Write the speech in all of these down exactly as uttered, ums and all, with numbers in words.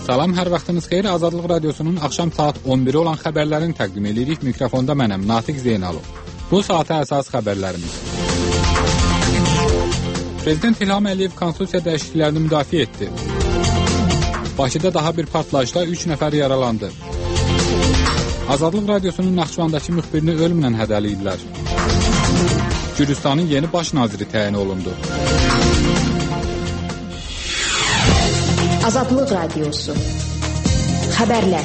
Salam, hər vaxtınız xeyir. Azadlıq Radiosunun axşam saat on biri olan xəbərlərini təqdim edirik. Mikrofonda mənəm, Natiq Zeynalov. Bu saata əsas xəbərlərimiz. Prezident İlham Əliyev konstitusiya dəyişikliklərini müdafiə etdi. Bakıda daha bir partlayışda üç nəfər yaralandı. Azadlıq Radiosunun Naxçıvandakı müxbirini ölümlə hədəliyirlər. Gürcüstanın yeni baş naziri təyin olundu. Azadlıq Radiosu. Xəbərlər.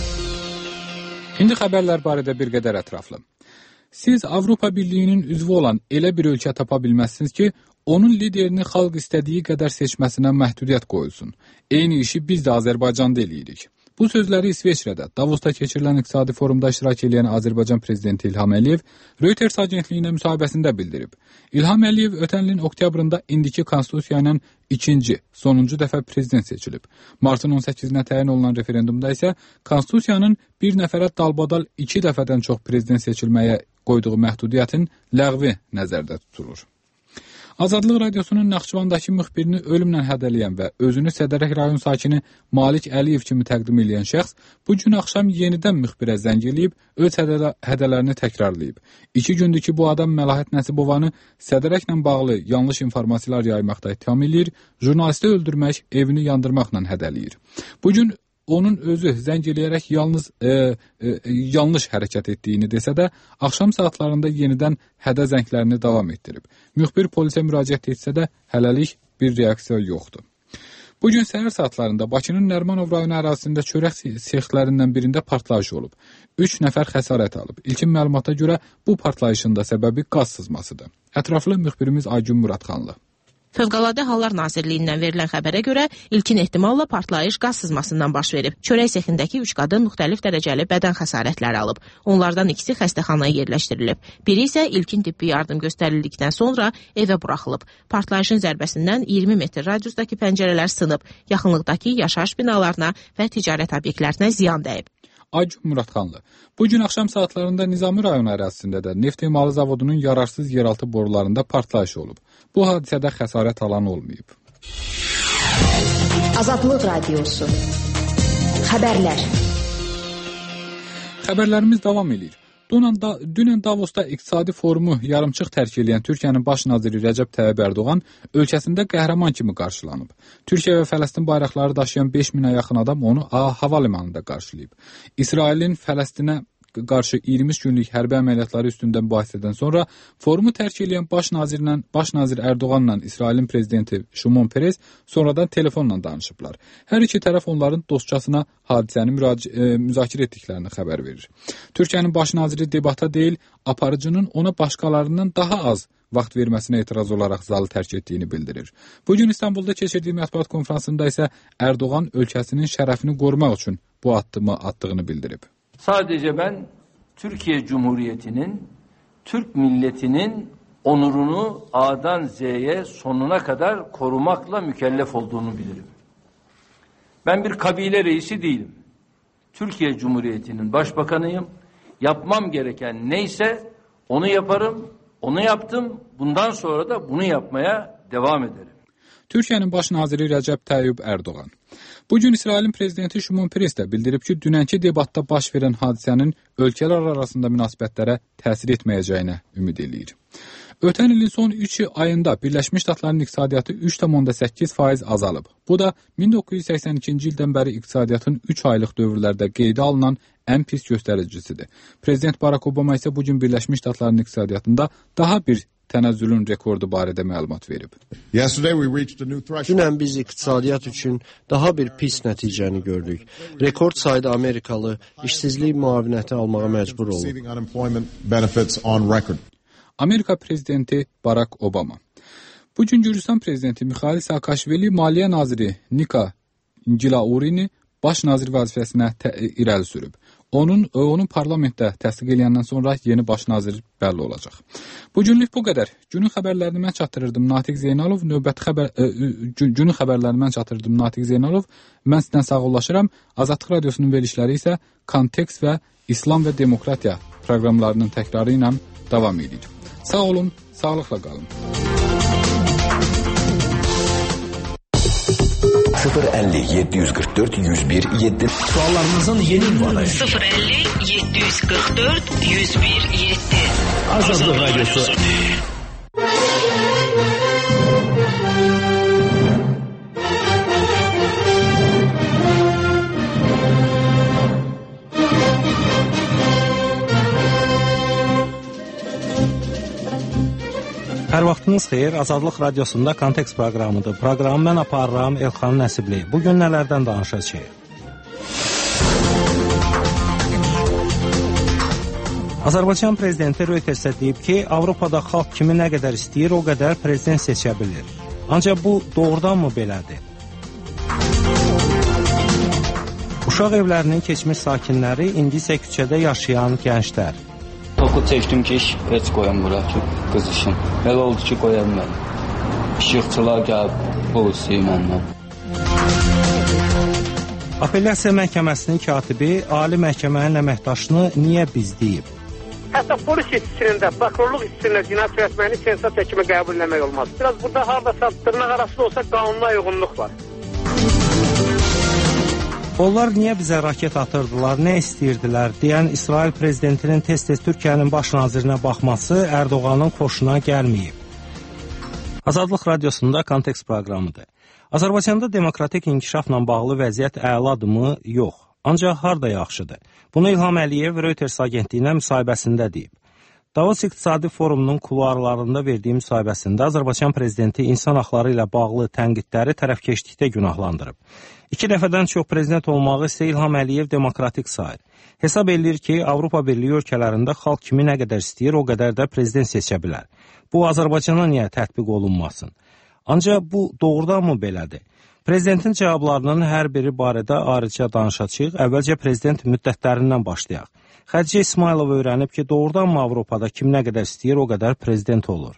İndi xəbərlər barədə bir qədər ətraflı. Siz Avropa Birliyinin üzvü olan elə bir ölkə tapa bilməzsiniz ki, onun liderini xalq istədiyi qədər seçməsinə məhdudiyyət qoyulsun. Eyni işi biz də Azərbaycanda eləyirik. Bu sözləri İsveçrədə, Davosda keçirilən iqtisadi forumda iştirak edən Azərbaycan prezidenti İlham Əliyev Reuters agentliyinə müsahibəsində bildirib. İlham Əliyev ötən ilin oktyabrında indiki konstitusiya ilə ikinci, sonuncu dəfə prezident seçilib. Martın on səkkizinə təyin olunan referendumda isə konstitusiyanın bir nəfərə dalbadal iki dəfədən çox prezident seçilməyə qoyduğu məhdudiyyətin ləğvi nəzərdə tutulur. Azadlıq Radiosunun Naxçıvandakı müxbirini ölümlə hədələyən və özünü Sədərək rayon sakini Malik Əliyev kimi təqdim edən şəxs bu gün axşam yenidən müxbirə zəng eləyib, öz hədə hədələrini təkrarlayıb. İki gündür ki, bu adam Məlahət Nəsibovanı Sədərəklə bağlı yanlış informasiyalar yaymaqda ittiham edir, jurnalisti öldürmək, evini yandırmaqla hədələyir. Bu gün onun özü zəng eləyərək yalnız e, e, yanlış hərəkət etdiyini desə də, axşam saatlarında yenidən hədə zənglərini davam etdirib. Müxbir polisə müraciət etsə də, hələlik bir reaksiya yoxdur. Bugün səhər saatlarında Bakının Nərmanov rayonu ərazisində çörək sexlərindən birində partlayış olub. Üç nəfər xəsarət alıb. İlkin məlumata görə bu partlayışın da səbəbi qaz sızmasıdır. Ətraflı müxbirimiz Aygün Muradxanlı. Fövqəladə Hallar Nazirliyindən verilən xəbərə görə ilkin ehtimalla partlayış qaz sızmasından baş verib. Çörək sexindəki üç qadın müxtəlif dərəcəli bədən xəsarətləri alıb. Onlardan ikisi xəstəxanaya yerləşdirilib. Biri isə ilkin tibbi yardım göstərildikdən sonra evə buraxılıb. Partlayışın zərbəsindən iyirmi metr radiusdakı pəncərələr sınıb. Yaxınlıqdakı yaşayış binalarına və ticarət obyektlərinə ziyan dəyib. Aygün Muradxanlı. Bugün axşam saatlarında Nizami rayonu ərazisində də neft emalı zavodunun yararsız yeraltı borularında partlayış olub. Bu hadisədə xəsarət alan olmayıb. Azadlıq Radiosu. Xəbərlər. Xəbərlərimiz davam edir. Dünən Davosda iqtisadi forumu yarımçıq tərk edən Türkiyənin baş naziri Rəcəb Tayyib Ərdoğan ölkəsində qəhrəman kimi qarşılanıb. Türkiyə və Fələstin bayraqları daşıyan beş minə yaxın adam onu hava limanında qarşılayıb. İsrailin Fələstinə qarşı iyirmi üç günlük hərbi əməliyyatları üstündə mübahisədən sonra forumu tərk edən baş nazirlə baş nazir Ərdoğanla İsrailin prezidenti Şimon Peres sonradan telefonla danışıblar. Hər iki tərəf onların dostcasına hadisəni e, müzakirə etdiklərini xəbər verir. Türkiyənin baş naziri debata deyil, aparıcının ona başqalarından daha az vaxt verməsinə etiraz olaraq zalı tərk etdiyini bildirir. Bugün İstanbulda keçirdiyi mətbuat konfransında isə Ərdoğan ölkəsinin şərəfini qorumaq üçün bu addımı attığını bildirib. Sadece ben Türkiye Cumhuriyeti'nin, Türk milletinin onurunu A'dan Z'ye sonuna kadar korumakla mükellef olduğunu bilirim. Ben bir kabile reisi değilim. Türkiye Cumhuriyeti'nin başbakanıyım. Yapmam gereken neyse onu yaparım, onu yaptım. Bundan sonra da bunu yapmaya devam ederim. Türkiyənin baş naziri Rəcəb Tayyib Ərdoğan. Bugün İsrailin prezidenti Şimon Peres də bildirib ki, dünənki debatda baş verən hadisənin ölkələr arasında münasibətlərə təsir etməyəcəyinə ümid eləyir. Ötən ilin son üç ayında Birləşmiş Ştatların iqtisadiyyatı üç nöqtə səkkiz faiz azalıb. Bu da min doqquz yüz səksən ikinci ildən bəri iqtisadiyyatın üç aylıq dövrlərdə qeydə alınan ən pis göstəricisidir. Prezident Barack Obama isə bugün Birləşmiş Ştatların iqtisadiyyatında daha bir tənəzzülün rekordu barədə məlumat verib. Dünən biz iqtisadiyyat üçün daha bir pis nəticəni gördük. Rekord sayda Amerikalı işsizlik müavinəti almağa məcbur olub. Amerika prezidenti Barack Obama. Bugün Gürcüstan prezidenti Mixail Saakashvili maliyyə naziri Nika Ngilaurini baş nazir vəzifəsinə irəli sürüb. Onun onun parlamentdə təsdiq edəndən sonra yeni baş nazir bəlli olacaq. Bu günlük bu qədər. Günün xəbərlərini mən çatdırırdım Natiq Zeynalov. Növbəti xəbər ə, günün xəbərlərini mən çatdırırdım Natiq Zeynalov. Mən sizdən sağollaşıram. Azadlıq Radiosunun verilişləri isə Kontekst və İslam və Demokratiya proqramlarının təkrarı ilə davam edir. Sağ olun, sağlıqla qalın. sıfır əlli yeddi yüz qırx dörd yüz bir yeddi. Suallarınızın yeni ünvanı sıfır əlli yeddi yüz qırx dörd yüz bir yeddi. Azadlıq Radyosu. Hər vaxtınız xeyir, Azadlıq Radiosunda Kontekst proqramıdır. Proqramı mən aparıram Elxan Nəsibli. Bugün nələrdən danışacağıq? Azərbaycan prezidenti Reutersə deyib ki, Avropada xalq kimi nə qədər istəyir, o qədər prezident seçə bilir. Ancaq bu doğrudanmı belədir? Uşaq evlərinin keçmiş sakinləri, indi isə küçədə yaşayan gənclər. Toku çəkdim ki, heç qoyam bura ki, qızışım. Elə oldu ki, qoyam mən. İşıqçılar gəlib, polisi məndən. Apellyasiya məhkəməsinin katibi Ali məhkəmənin əməkdaşını niyə biz deyib? Hətta polis işçisinin, prokurorluq işçisinin cinayət törətməyini sensasiya kimi qəbul etmək olmaz. Biraz burada haradasa dırnaq arası olsa qanuna uyğunluq var. Onlar niyə bizə raket atırdılar, nə istəyirdilər deyən İsrail prezidentinin tez-tez Türkiyənin baş nazirinə baxması Ərdoğanın xoşuna gəlməyib. Azadlıq Radiosunda Kontekst proqramıdır. Azərbaycanda demokratik inkişafla bağlı vəziyyət əladımı? Yox. Ancaq harda yaxşıdır? Bunu İlham Əliyev Reuters agentliyinə müsahibəsində deyib. Davos İqtisadi Forumunun kuluarlarında verdiyi müsahibəsində Azərbaycan prezidenti insan haqları ilə bağlı tənqidləri tərəfkeşlikdə günahlandırıb. İki dəfədən çox prezident olmağı isə İlham Əliyev demokratik sayır. Hesab edir ki, Avropa Birliyi ölkələrində xalq kimi nə qədər istəyir, o qədər də prezident seçə bilər. Bu, Azərbaycana niyə tətbiq olunmasın? Ancaq bu doğrudanmı belədir? Prezidentin cavablarının hər biri barədə ayrıca danışacağıq. Əvvəlcə prezident müddətlərindən başlayaq. Xədicə İsmailova öyrənib ki, doğrudanmı Avropada kim nə qədər istəyir, o qədər prezident olur.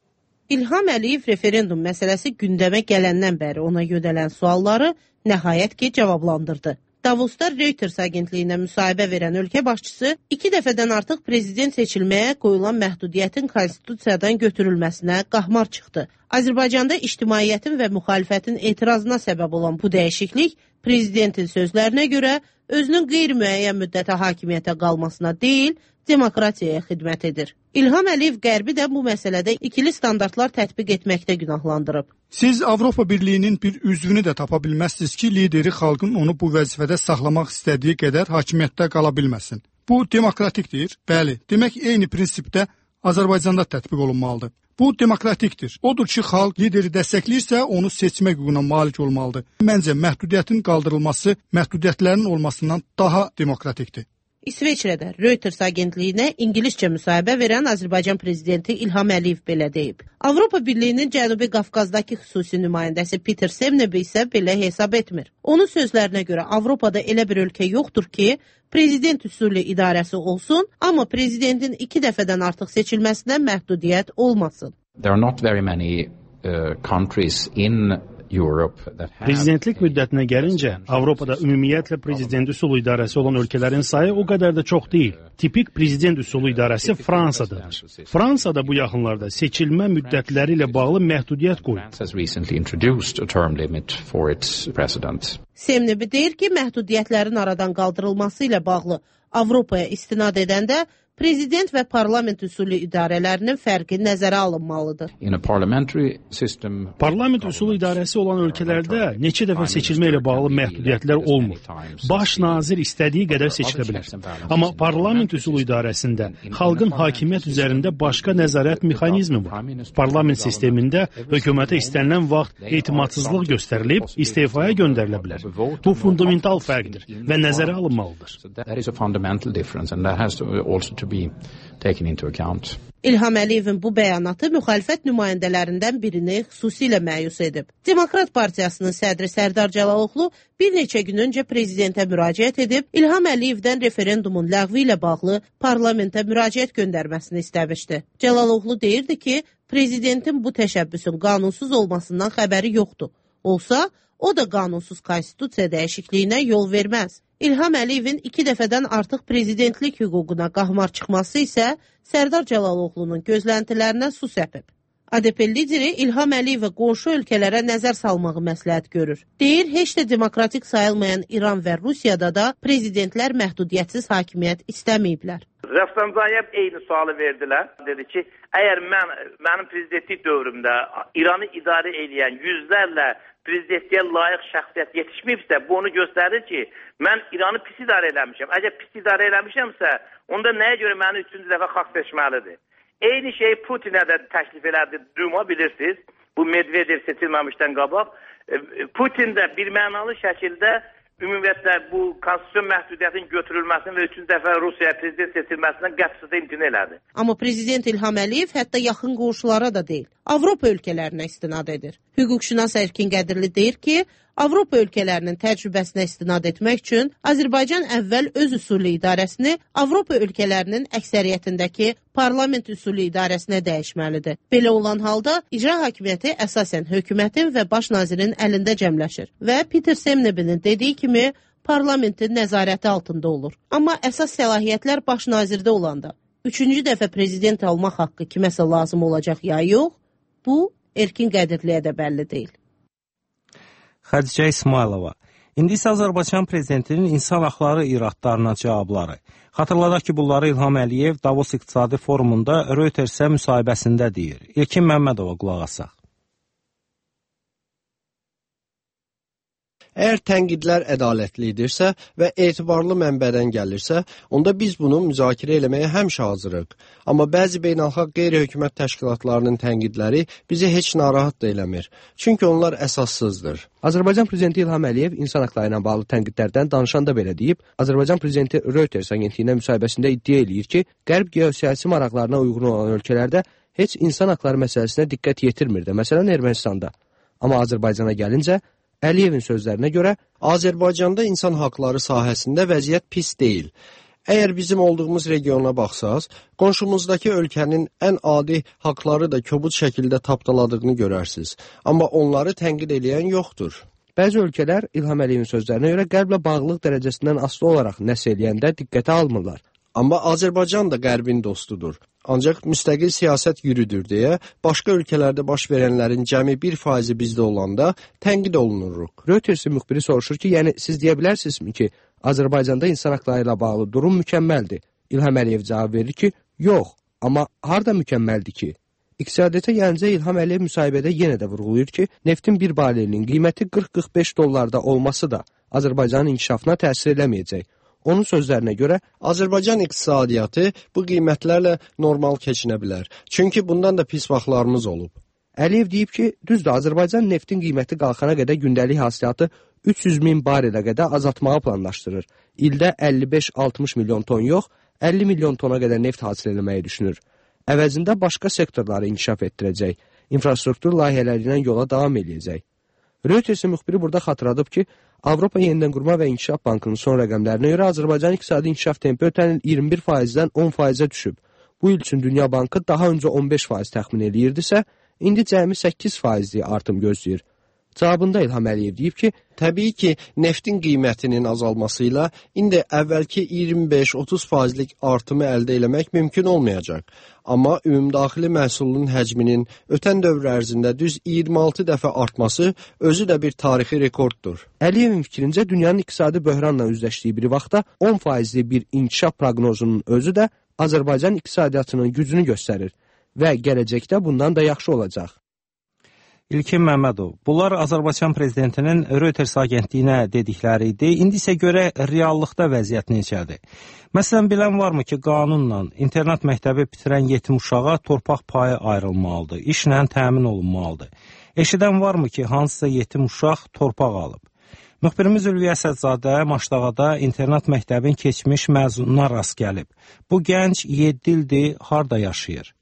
İlham Əliyev referendum məsələsi gündəmə gələndən bəri ona yönələn sualları nəhayət ki, cavablandırdı. Davosda Reuters agentliyinə müsahibə verən ölkə başçısı iki dəfədən artıq prezident seçilməyə qoyulan məhdudiyyətin konstitusiyadan götürülməsinə qahmar çıxdı. Azərbaycanda ictimaiyyətin və müxalifətin etirazına səbəb olan bu dəyişiklik prezidentin sözlərinə görə özünün qeyri-müəyyən müddətə hakimiyyətə qalmasına deyil, demokratiyaya xidmət edir. İlham Əliyev Qərbi də bu məsələdə ikili standartlar tətbiq etməkdə günahlandırıb. Siz Avropa Birliyinin bir üzvünü də tapa bilməzsiniz ki, lideri xalqın onu bu vəzifədə saxlamaq istədiyi qədər hakimiyyətdə qala bilməsin. Bu demokratikdir. Bəli, demək eyni prinsipdə Azərbaycanda tətbiq olunmalıdır. Bu demokratikdir. Odur ki, xalq lideri dəstəkləyirsə, onu seçmək hüququna malik olmalıdır. Məncə, məhdudiyyətin qaldırılması məhdudiyyətlərin olmasından daha demokratikdir. İsveçrədə Reuters agentliyinə ingiliscə müsahibə verən Azərbaycan prezidenti İlham Əliyev belə deyib. Avropa Birliyinin Cənubi Qafqazdakı xüsusi nümayəndəsi Peter Semneby isə belə hesab etmir. Onun sözlərinə görə Avropada elə bir ölkə yoxdur ki, prezident üsulü idarəsi olsun, amma prezidentin iki dəfədən artıq seçilməsinə məhdudiyyət olmasın. There are not very many uh, countries in Prezidentlik müddətinə gəlincə, Avropada ümumiyyətlə prezident üsulu idarəsi olan ölkələrin sayı o qədər də çox deyil. Tipik prezident üsulu idarəsi Fransadadır. Fransada bu yaxınlarda seçilmə müddətləri ilə bağlı məhdudiyyət qoyub. Semneby deyir ki, məhdudiyyətlərin aradan qaldırılması ilə bağlı Avropaya istinad edəndə prezident və parlament üsulü idarələrinin fərqi nəzərə alınmalıdır. Parlament üsulü idarəsi olan ölkələrdə neçə dəfə seçilmə ilə bağlı məhdudiyyətlər olmur. Baş nazir istədiyi qədər seçilə bilər. Amma parlament üsulü idarəsində xalqın hakimiyyət üzərində başqa nəzarət mexanizmi var. Parlament sistemində hökumətə istənilən vaxt etimadsızlıq göstərilib, istefaya göndərilə bilər. Bu fundamental fərqdir və nəzərə alınmalıdır. İlham Əliyevin bu bəyanatı müxalifət nümayəndələrindən birini xüsusilə məyus edib. Demokrat Partiyasının sədri Sərdar Cəlaloğlu bir neçə gün öncə prezidentə müraciət edib, İlham Əliyevdən referendumun ləğvi ilə bağlı parlamentə müraciət göndərməsini istəmişdi. Cəlaloğlu deyirdi ki, prezidentin bu təşəbbüsün qanunsuz olmasından xəbəri yoxdur. Olsa, o da qanunsuz konstitusiya dəyişikliyinə yol verməz. İlham Əliyevin iki dəfədən artıq prezidentlik hüququna qahmar çıxması isə Sərdar Cəlaloğlunun gözləntilərinə su səpib. A D P lideri İlham Əliyevə qonşu ölkələrə nəzər salmağı məsləhət görür. Deyir, heç də demokratik sayılmayan İran və Rusiyada da prezidentlər məhdudiyyətsiz hakimiyyət istəməyiblər. Rəfsanzayev eyni sualı verdilər. Dedi ki, əgər mən, mənim prezidentlik dövrümdə İranı idarə edən yüzlərlə prezidentliyə layiq şəxsiyyət yetişməyibsə, bu onu göstərir ki, mən İranı pis idarə eləmişəm. Əgər pis idarə eləmişəmsə, onda nəyə görə məni üçüncü dəfə xalq seçməlidir? Eyni şey Putinə də təklif elədi. Duma bilirsiniz, bu Medvedev seçilməmişdən qabaq. Putin də bir mənalı şəkildə ümumiyyətlə bu konstitusiyon məhdudiyyətinin götürülməsini və üçüncü dəfə Rusiya prezident seçilməsindən qətsizə imtina elədi. Amma prezident İlham Əliyev hətta yaxın qonşulara da deyil, Avropa ölkələrinə istinad edir. Hüquqşünas Erkin Qədirli deyir ki, Avropa ölkələrinin təcrübəsinə istinad etmək üçün Azərbaycan əvvəl öz üsulü idarəsini Avropa ölkələrinin əksəriyyətindəki parlament üsulü idarəsinə dəyişməlidir. Belə olan halda icra hakimiyyəti əsasən hökumətin və baş nazirin əlində cəmləşir və Peter Semnebinin dediyi kimi parlamentin nəzarəti altında olur. Amma əsas səlahiyyətlər baş nazirdə olanda üçüncü dəfə prezident almaq haqqı kiməsə lazım olacaq ya yox, bu Erkin Qədirliyə də bəlli deyil. Xədicə İsmailova. İndi isə Azərbaycan prezidentinin insan haqları iradlarına cavabları. Xatırladaq ki, bunları İlham Əliyev Davos İqtisadi Forumunda Reutersə müsahibəsində deyir. İlkin Məmmədova qulaq asaq. Əgər tənqidlər ədalətlidirsə və etibarlı mənbədən gəlirsə, onda biz bunu müzakirə eləməyə həmişə hazırıq. Amma bəzi beynəlxalq qeyri-hökumət təşkilatlarının tənqidləri bizi heç narahat da eləmir. Çünki onlar əsassızdır. Azərbaycan prezidenti İlham Əliyev insan haqları ilə bağlı tənqidlərdən danışanda belə deyib, Azərbaycan prezidenti Reuters agentliyinə müsahibəsində iddia eləyir ki, qərb geosiyasi maraqlarına uyğun olan ölkələrdə heç insan haqları məsələsinə diqqət yetirmir də, məsələn Ermənistanda. Amma Azərbaycana gəlincə, Əliyevin sözlərinə görə, Azərbaycanda insan haqları sahəsində vəziyyət pis deyil. Əgər bizim olduğumuz regiona baxsaz, qonşumuzdakı ölkənin ən adi haqları da kobud şəkildə tapdaladığını görərsiniz. Amma onları tənqid edən yoxdur. Bəzi ölkələr İlham Əliyevin sözlərinə görə qərblə bağlılıq dərəcəsindən asılı olaraq nəsə eləyəndə diqqətə almırlar. Amma Azərbaycan da qərbin dostudur. Ancaq müstəqil siyasət yürüdür deyə başqa ölkələrdə baş verənlərin cəmi bir faizi bizdə olanda tənqid olunuruq. Reutersin müxbiri soruşur ki, yəni siz deyə bilərsinizmi ki, Azərbaycanda insan haqları ilə bağlı durum mükəmməldir? İlham Əliyev cavab verir ki, yox, amma harda mükəmməldir ki? İqtisadiyyata gəlincə İlham Əliyev müsahibədə yenə də vurğulayır ki, neftin bir barelinin qiyməti qırx qırx beş dollarda olması da Azərbaycanın inkişafına təsir eləməyəcək. Onun sözlərinə görə, Azərbaycan iqtisadiyyatı bu qiymətlərlə normal keçinə bilər. Çünki bundan da pis vaxtlarımız olub. Əliyev deyib ki, düzdür, Azərbaycan neftin qiyməti qalxana qədər gündəlik hasilatı üç yüz min barelə qədər azaltmağı planlaşdırır. İldə əlli beş altmış milyon ton yox, əlli milyon tona qədər neft hasil eləməyi düşünür. Əvəzində başqa sektorları inkişaf etdirəcək, infrastruktur layihələri ilə yola davam edəcək. Reutersin müxbiri burada xatırladıb ki, Avropa Yenidən Qurma və İnkişaf Bankının son rəqəmlərinə görə Azərbaycan iqtisadi inkişaf tempi ötən il iyirmi bir faizdən on faizə düşüb. Bu il üçün Dünya Bankı daha öncə on beş faiz təxmin eləyirdisə, indi cəmi səkkiz faizli artım gözləyir. Cavabında İlham Əliyev deyib ki, təbii ki, neftin qiymətinin azalması ilə indi əvvəlki iyirmi beş otuz faizlik artımı əldə eləmək mümkün olmayacaq. Amma ümumdaxili məhsulun həcminin ötən dövr ərzində düz iyirmi altı dəfə artması özü də bir tarixi rekorddur. Əliyevin fikrincə, dünyanın iqtisadi böhranla üzləşdiyi bir vaxtda on faizli bir inkişaf proqnozunun özü də Azərbaycan iqtisadiyyatının gücünü göstərir və gələcəkdə bundan da yaxşı olacaq. İlkin Məmmədov, bunlar Azərbaycan prezidentinin Reuters agentliyinə dedikləri idi. İndi isə görə reallıqda vəziyyət necədir? Məsələn, bilən varmı ki, qanunla internat məktəbi bitirən yetim uşağa torpaq payı ayrılmalıdır, işlə təmin olunmalıdır. Eşidən varmı ki, hansısa yetim uşaq torpaq alıb? Müxbirimiz Ülviyə Əsədzadə Maşdağada internat məktəbin keçmiş məzununa rast gəlib. Bu gənc yeddi ildir harda yaşayır?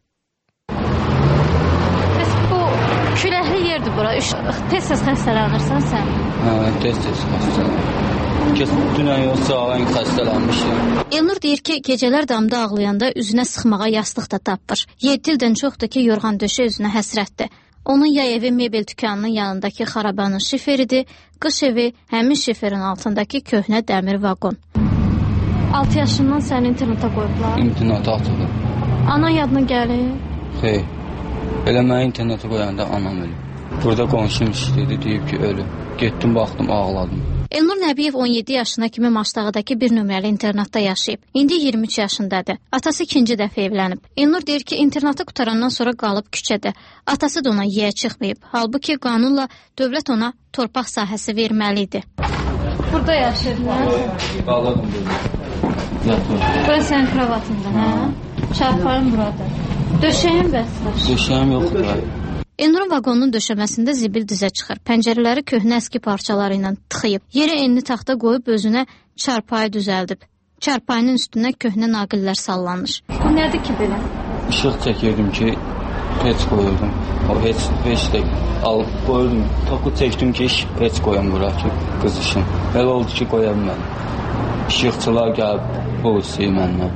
Küləkli yerdir bura. Tez-tez xəstələnirsən sən? Hə, tez-tez xəstələnirəm. Dünən yox, sağlayın xəstələnmişim. Elnur deyir ki, gecələr damda ağlayanda üzünə sıxmağa yastıq da tapır. yeddi ildən çoxdur ki, yorğan döşə üzünə həsrətdir. Onun yay evi mebel dükanının yanındakı xarabanın şiferidir, qış evi həmin şiferin altındakı köhnə dəmir vaqon. altı yaşından səni interneta qoyublar? İnterneta atılır. Anan yadına gəlir? Xeyr. Elə mən internetə qoyanda anam ölüb. Burada qonşum işləyirdi, deyib ki, ölüb. Getdim, baxdım, ağladım. Elnur Nəbiyev on yeddi yaşına kimi Maçdağdakı bir nömrəli internatda yaşayıb. İndi iyirmi üç yaşındadır. Atası ikinci dəfə evlənib. Elnur deyir ki, internatı qutarandan sonra qalıb küçədə. Atası da ona yeyə çıxmayıb. Halbuki qanunla dövlət ona torpaq sahəsi verməli idi. Burada yaşayırdın, hə? Qaladım burada. Bura sənin kravatında, hə? Çarpayın burada. Döşəyim bəs var. Döşəyim yoxdur. Elnurun vaqonunun döşəməsində zibil dizə çıxır. Pəncərələri köhnə əski parçaları ilə tıxıyıb. Yerə enli taxta qoyub özünə çarpayı düzəldib. Çarpayının üstünə köhnə naqillər sallanır. Bu nədir ki belə? İşıq çəkirdim ki, heç qoyurdum. O heç, heç də alıb qoyurdum. Toku çəkdim ki, heç qoyam bura ki, qızışım. Belə oldu ki, qoya bilmədim. İşıqçılar gəlib pul istəyir məndən.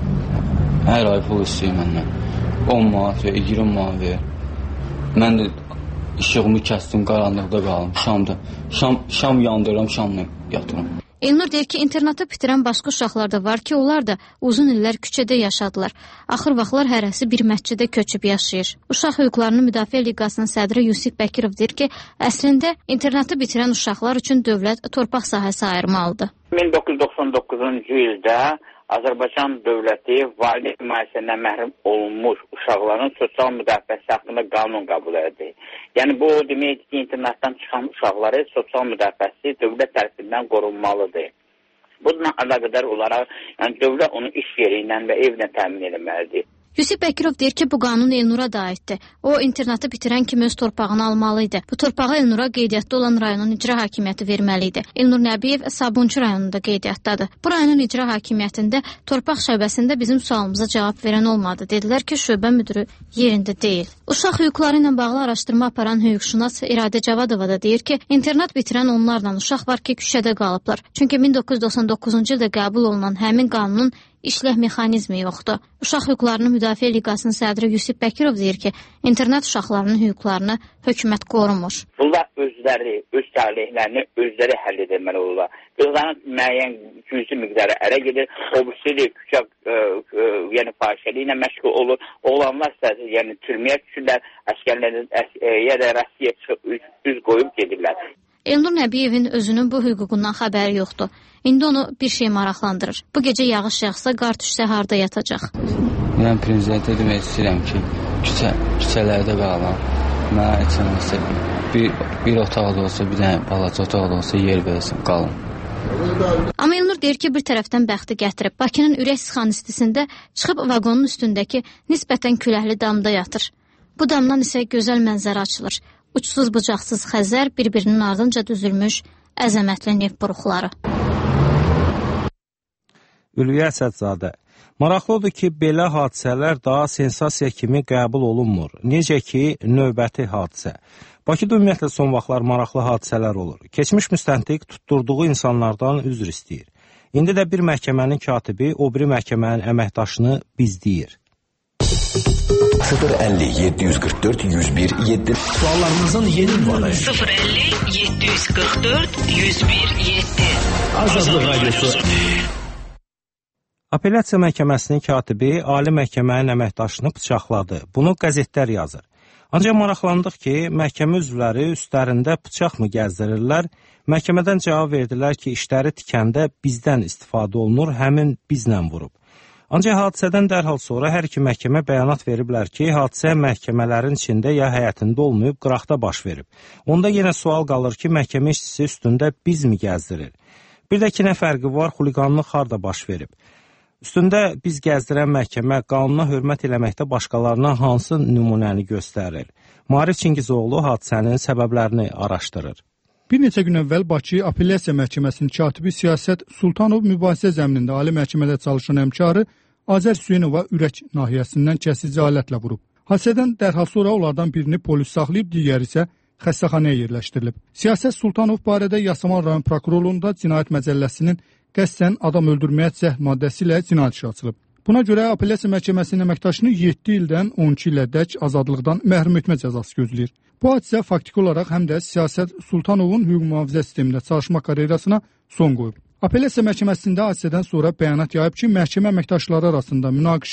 Hər ay pul istəyir məndən. on manat və iyirmi manat verir. Mən də işığımı kəsdim, qaranlıqda qalım, şamda. Şam, şam yandırıram, şamla yatıram. Elnur deyir ki, internatı bitirən başqa uşaqlar da var ki, onlar da uzun illər küçədə yaşadılar. Axır vaxtlar hərəsi bir məscidə köçüb yaşayır. Uşaq Hüquqlarının Müdafiə Liqasının sədri Yusif Bəkirov deyir ki, əslində internatı bitirən uşaqlar üçün dövlət torpaq sahəsi ayırmalıdır. min doqquz yüz doxsan doqquzuncu ildə Azərbaycan dövləti valideyn himayəsindən məhrum olunmuş uşaqların sosial müdafiəsi haqqında qanun qəbul etdi. Yəni bu demək ki, internatdan çıxan uşaqları sosial müdafiəsi dövlət tərəfindən qorunmalıdır. Bununla əlaqədar olaraq yəni dövlət onun iş yeri ilə və evlə təmin etməlidir. Yusif Bəkirov deyir ki, bu qanun Elnura da aiddir. O, internatı bitirən kimi öz torpağını almalıydı. Bu torpağı Elnura qeydiyyatda olan rayonun icra hakimiyyəti verməliydi. Elnur Nəbiyev Sabunçu rayonunda qeydiyyatdadır. Bu rayonun icra hakimiyyətində torpaq şöbəsində bizim sualımıza cavab verən olmadı. Dedilər ki, şöbə müdürü yerində deyil. Uşaq hüquqları ilə bağlı araşdırma aparan hüquqşünas İradə Cavadova da deyir ki, internat bitirən onlarla uşaq var ki, küçədə qalıblar. Çünki min doqquz yüz doxsan doqquzuncu ildə qəbul olunan həmin qanunun işləh mexanizmi yoxdur. Uşaq Hüquqlarının Müdafiə Liqasının sədri Yusif Bəkirov deyir ki, internat uşaqlarının hüquqlarını hökumət qorumur. Bunlar özləri, öz talihlərini özləri həll edilməli olurlar. Qızların müəyyən cüzi miqdarı ərə gedir, obüsüli küçək e, e, yəni fahişəli ilə məşğul olur. Oğlanlar isə yəni türməyə düşürlər, əskərlərin e, ya da Rusiya çıxıb üz, üz qoyub gedirlər. Elnur Nəbiyevin özünün bu hüququndan xəbəri yoxdur. İndi onu bir şey maraqlandırır. Bu gecə yağış yağsa, qar düşsə harda yatacaq? Mən prezidentə demək istəyirəm ki, küçə, küçələrdə qalan, mənə heç olmasa bir, bir otaqda olsa, bir dənə balaca otaqda olsa yer versin, qalın. Amma Elnur deyir ki, bir tərəfdən bəxti gətirib. Bakının Ürək Sıxan istisində çıxıb vaqonun üstündəki nisbətən küləkli damda yatır. Bu damdan isə gözəl mənzərə açılır. Uçsuz-bucaqsız Xəzər, bir-birinin ardınca düzülmüş əzəmətli neft buruqları. Ülviyə Əsədzadə. Maraqlıdır ki, belə hadisələr daha sensasiya kimi qəbul olunmur. Necə ki, növbəti hadisə. Bakıda ümumiyyətlə son vaxtlar maraqlı hadisələr olur. Keçmiş müstəntiq tutturduğu insanlardan üzr istəyir. İndi də bir məhkəmənin katibi o biri məhkəmənin əməkdaşını bizdiyir. sıfır əlli yeddi yüz qırx dörd yüz bir yeddi Suallarınızın yeni ünvanı sıfır əlli yeddi yüz qırx dörd yüz bir yeddi Azadlıq Radiosu. Apellyasiya məhkəməsinin katibi ali məhkəmənin əməkdaşını bıçaqladı. Bunu qəzetlər yazır. Ancaq maraqlandıq ki, məhkəmə üzvləri üstlərində bıçaq mı gəzdirirlər? Məhkəmədən cavab verdilər ki, işləri tikəndə bizdən istifadə olunur, həmin bizlə vurub. Ancaq hadisədən dərhal sonra hər iki məhkəmə bəyanat veriblər ki, hadisə məhkəmələrin içində ya həyətində olmayıb, qıraqda baş verib. Onda yenə sual qalır ki, məhkəmə işçisi üstündə biz mi gəzdirir? Bir də ki, nə fərqi var, xuliqanlıq harda baş verib? Üstündə biz gəzdirən məhkəmə qanuna hörmət eləməkdə başqalarına hansı nümunəni göstərir? Maarif Çingizoğlu hadisənin səbəblərini araşdırır. Bir neçə gün əvvəl Bakı Apellyasiya Məhkəməsinin katibi Siyasət Sultanov mübahisə zəminində ali məhkəmədə çalışan həmkarı Azər Hüseynova ürək nahiyəsindən kəsici alətlə vurub. Hadisədən dərhal sonra onlardan birini polis saxlayıb, digəri isə xəstəxanaya yerləşdirilib. Siyasət Sultanov barədə Yasamal rayon prokurorluğunda cinayət məcəlləsinin qəsdən adam öldürməyə cəhd maddəsi ilə cinayət işi açılıb. Buna görə Apellyasiya Məhkəməsinin əməkdaşını yeddi ildən on iki ilədək azadlıqdan məhrum etmə cəzası gözləyir. Bu hadisə faktiki olaraq həm də Siyasət Sultanovun hüquq mühafizə sistemində çalışma karyerasına son qoyub. Apellyasiya Məhkəməsində hadisədən sonra bəyanat yayıb ki, məhkəmə əməkdaşları arasında münaqişə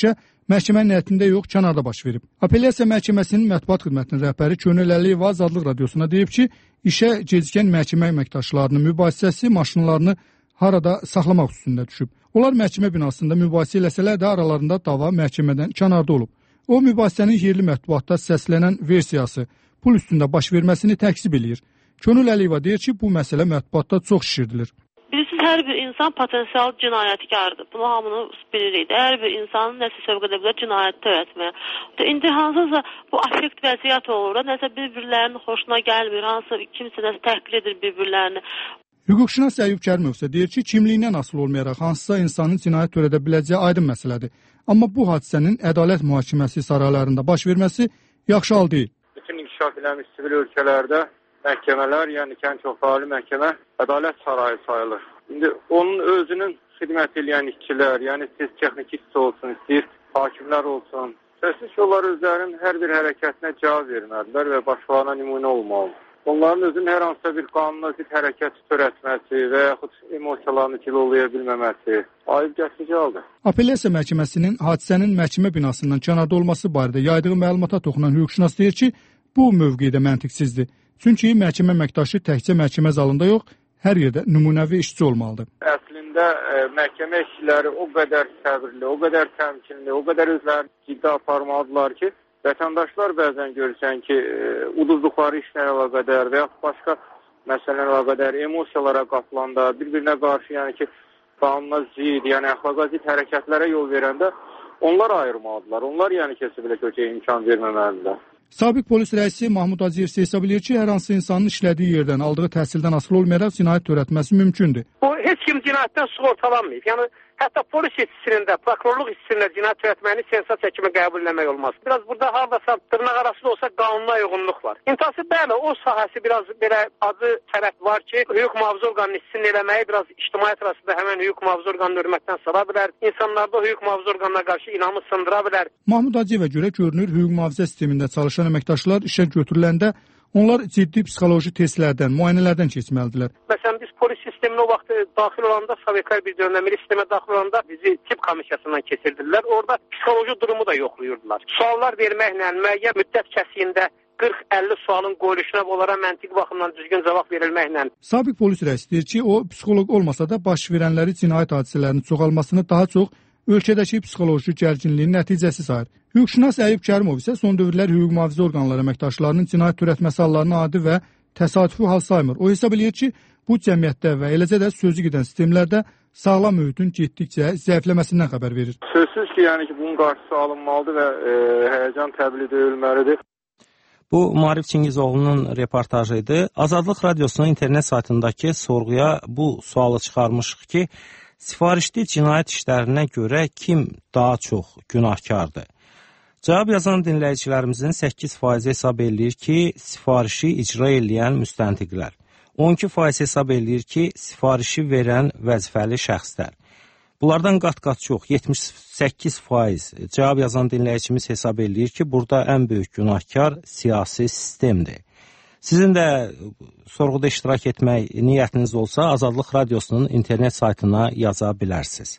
məhkəmənin həyətində yox, kənarda baş verib. Apellyasiya məhkəməsinin mətbuat xidmətinin rəhbəri Könül Əliyeva Azadlıq radiosuna deyib ki, işə gecikən məhkəmə əməkdaşlarının mübahisəsi maşınlarını harada saxlamaq üstündə düşüb. Onlar məhkəmə binasında mübahisə eləsələr də aralarında dava məhkəmədən kənarda olub. O, mübahisənin yerli mətbuatda səslənən versiyası pul üstündə baş verməsini təksib eləyir. Könül Əliyeva deyir ki, bu məsələ mətbuatda çox şişirdilir. Bilirsiniz, hər bir insan potensial cinayətkardır. Bunu hamını bilirik. Hər bir insanın nəsə sövq edə bilər cinayət törətməyə. İndi hansısa bu affekt vəziyyət olur da, nəsə bir-birlərinin xoşuna gəlmir, hansısa kimsə nəsə təhqir edir bir-birlərini. Hüquqşünas Əyyub Kərimov isə deyir ki, kimliyindən asılı olmayaraq hansısa insanın cinayət törədə biləcəyi aydın məsələdir. Amma bu hadisənin ədalət mühakiməsi saraylarında baş verməsi yaxşı hal deyil. Bütün inkişaf eləmiş sivil ölkələrdə məhkəmələr, yəni kənd çoxsaylı məhkəmə ədalət sarayı sayılır. İndi onun özünün xidmət edən işçilər, yəni siz texnik işçi olsun, istəyir hakimlər olsun, səsiz ki, onlar özlərinin hər bir hərəkətinə cavab verməlidirlər və başqalarına nümunə olmalı. Onların özünün hər hansısa bir qanuna zid hərəkət törətməsi və yaxud emosiyalarını kilolaya bilməməsi ayıb gətici haldır. Apellyasiya məhkəməsinin hadisənin məhkəmə binasından kənarda olması barədə yaydığı məlumata toxunan hüquqşünas deyir ki, bu mövqedə məntiqsizdir. Çünki məhkəmə əməkdaşı təkcə məhkəmə zalında yox, hər yerdə nümunəvi işçi olmalıdır. Əslində ə, məhkəmə işçiləri o qədər səbirli, o qədər təmkinli, o qədər özlərini ciddi aparmalıdırlar ki, vətəndaşlar bəzən görürsən ki, ə, uduzduqları işlərə əlaqədar və yaxud başqa məsələlərə əlaqədar emosiyalara qapılanda, bir-birinə qarşı, yəni ki, qanuna zid, yəni əxlaqa zid hərəkətlərə yol verəndə onlar ayırmalıdırlar. Onlar yəni kesinliklə köçəyə imkan verməməlidirlər. Sabiq polis rəisi Mahmud Aziyev isə hesab edir ki, hər hansı insanın işlədiyi yerdən, aldığı təhsildən asılı olmayaraq cinayət törətməsi mümkündür. O, heç kim cinayətdən sığortalanmayıb. Yəni, hətta polis işçisinin də, prokurorluq işçisinin də cinayət törətməyini sensasiya kimi qəbul etmək olmaz. Biraz burada haradasa dırnaq arası da olsa qanuna uyğunluq var. İntihası bəli, o sahəsi biraz belə acı tərəf var ki, hüquq mühafizə orqanının işçisinin eləməyi biraz ictimaiyyət arasında həmən hüquq mühafizə orqanını hörmətdən sala bilər. İnsanlarda hüquq mühafizə orqanına qarşı inamı sındıra bilər. Mahmud Aciyevə görə görünür, hüquq mühafizə sistemində çalışan əməkdaşlar işə götürüləndə onlar ciddi psixoloji testlərdən, müayinələrdən keçməlidirlər. Məsələn, biz polis sisteminə o vaxt daxil olanda, Sovetlər bir dövrdə milli sistemə daxil olanda bizi tip komissiyasından keçirdirlər. Orada psixoloji durumu da yoxlayırdılar. Suallar verməklə, müəyyən müddət kəsiyində qırx əlli sualın qoyuluşuna onlara məntiq baxımdan düzgün cavab verilməklə. Sabiq polis rəisi deyir ki, o psixoloq olmasa da baş verənləri cinayət hadisələrinin çoxalmasını daha çox ölkədəki psixoloji gərginliyin nəticəsi sayır. Hüquqşünas Əyyub Kərimov isə son dövrlər hüquq mühafizə orqanları əməkdaşlarının cinayət törətməsi hallarını adi və təsadüfi hal saymır. O hesab eləyir ki, bu cəmiyyətdə və eləcə də sözü gedən sistemlərdə sağlam mühitin getdikcə zəifləməsindən xəbər verir. Sözsüz ki, yəni ki, bunun qarşısı alınmalıdır və e, həyəcan təbliğ edilməlidir. Bu, Maarif Çingizoğlu'nun reportajı idi. Azadlıq Radiosunun internet saytındakı sorğuya bu sualı çıxarmışıq ki, sifarişli cinayət işlərinə görə kim daha çox günahkardır? Cavab yazan dinləyicilərimizin səkkiz faizi hesab eləyir ki, sifarişi icra eləyən müstəntiqlər. on iki faiz hesab eləyir ki, sifarişi verən vəzifəli şəxslər. Bunlardan qat-qat çox, yetmiş səkkiz faiz cavab yazan dinləyicimiz hesab eləyir ki, burada ən böyük günahkar siyasi sistemdir. Sizin də sorğuda iştirak etmək niyyətiniz olsa, Azadlıq Radiosunun internet saytına yaza bilərsiniz.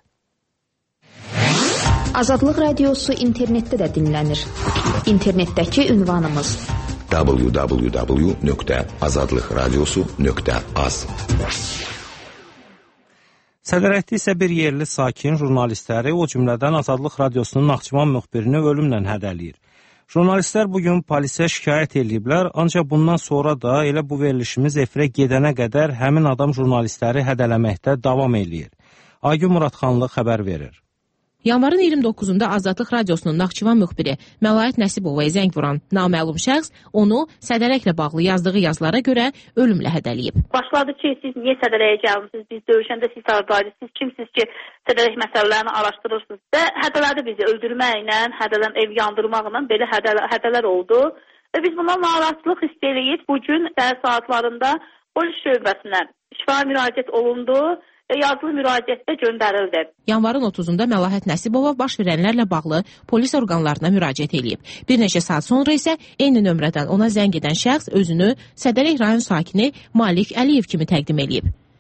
Azadlıq Radiosu internetdə də dinlənir. İnternetdəki ünvanımız w w w nöqtə azadlıq radiosu nöqtə az. Sədərəkdə isə bir yerli sakin jurnalistləri, o cümlədən Azadlıq Radiosunun Naxçıvan müxbirini ölümlə hədələyir. Jurnalistlər bugün polisə şikayət ediblər, ancaq bundan sonra da elə bu verilişimiz efirə gedənə qədər həmin adam jurnalistləri hədələməkdə davam eləyir. Aygün Muradxanlı xəbər verir. Yanvarın iyirmi doqquzunda Azadlıq Radiosunun Naxçıvan müxbiri Məlaət Nəsibovaya zəng vuran naməlum şəxs onu sədərəklə bağlı yazdığı yazılara görə ölümlə hədələyib. Başladı ki, siz niyə sədərəyə gəlmişsiniz, biz döyüşəndə siz haradaydınız, siz kimsiniz ki, sədərək məsələlərini araşdırırsınız və hədələdi bizi öldürməklə, hədələn ev yandırmaqla belə hədələ, hədələr oldu. Və biz bundan narahatlıq hiss eləyib, bugün səhər saatlarında polis şöbəsinə şifahi müraciət olundu və yazılı müraciətdə göndərildi. Yanvarın otuzunda Məlahət Nəsibova baş verənlərlə bağlı polis orqanlarına müraciət edib. Bir neçə saat sonra isə eyni nömrədən ona zəng edən şəxs özünü Sədərək rayon sakini Malik Əliyev kimi təqdim edib.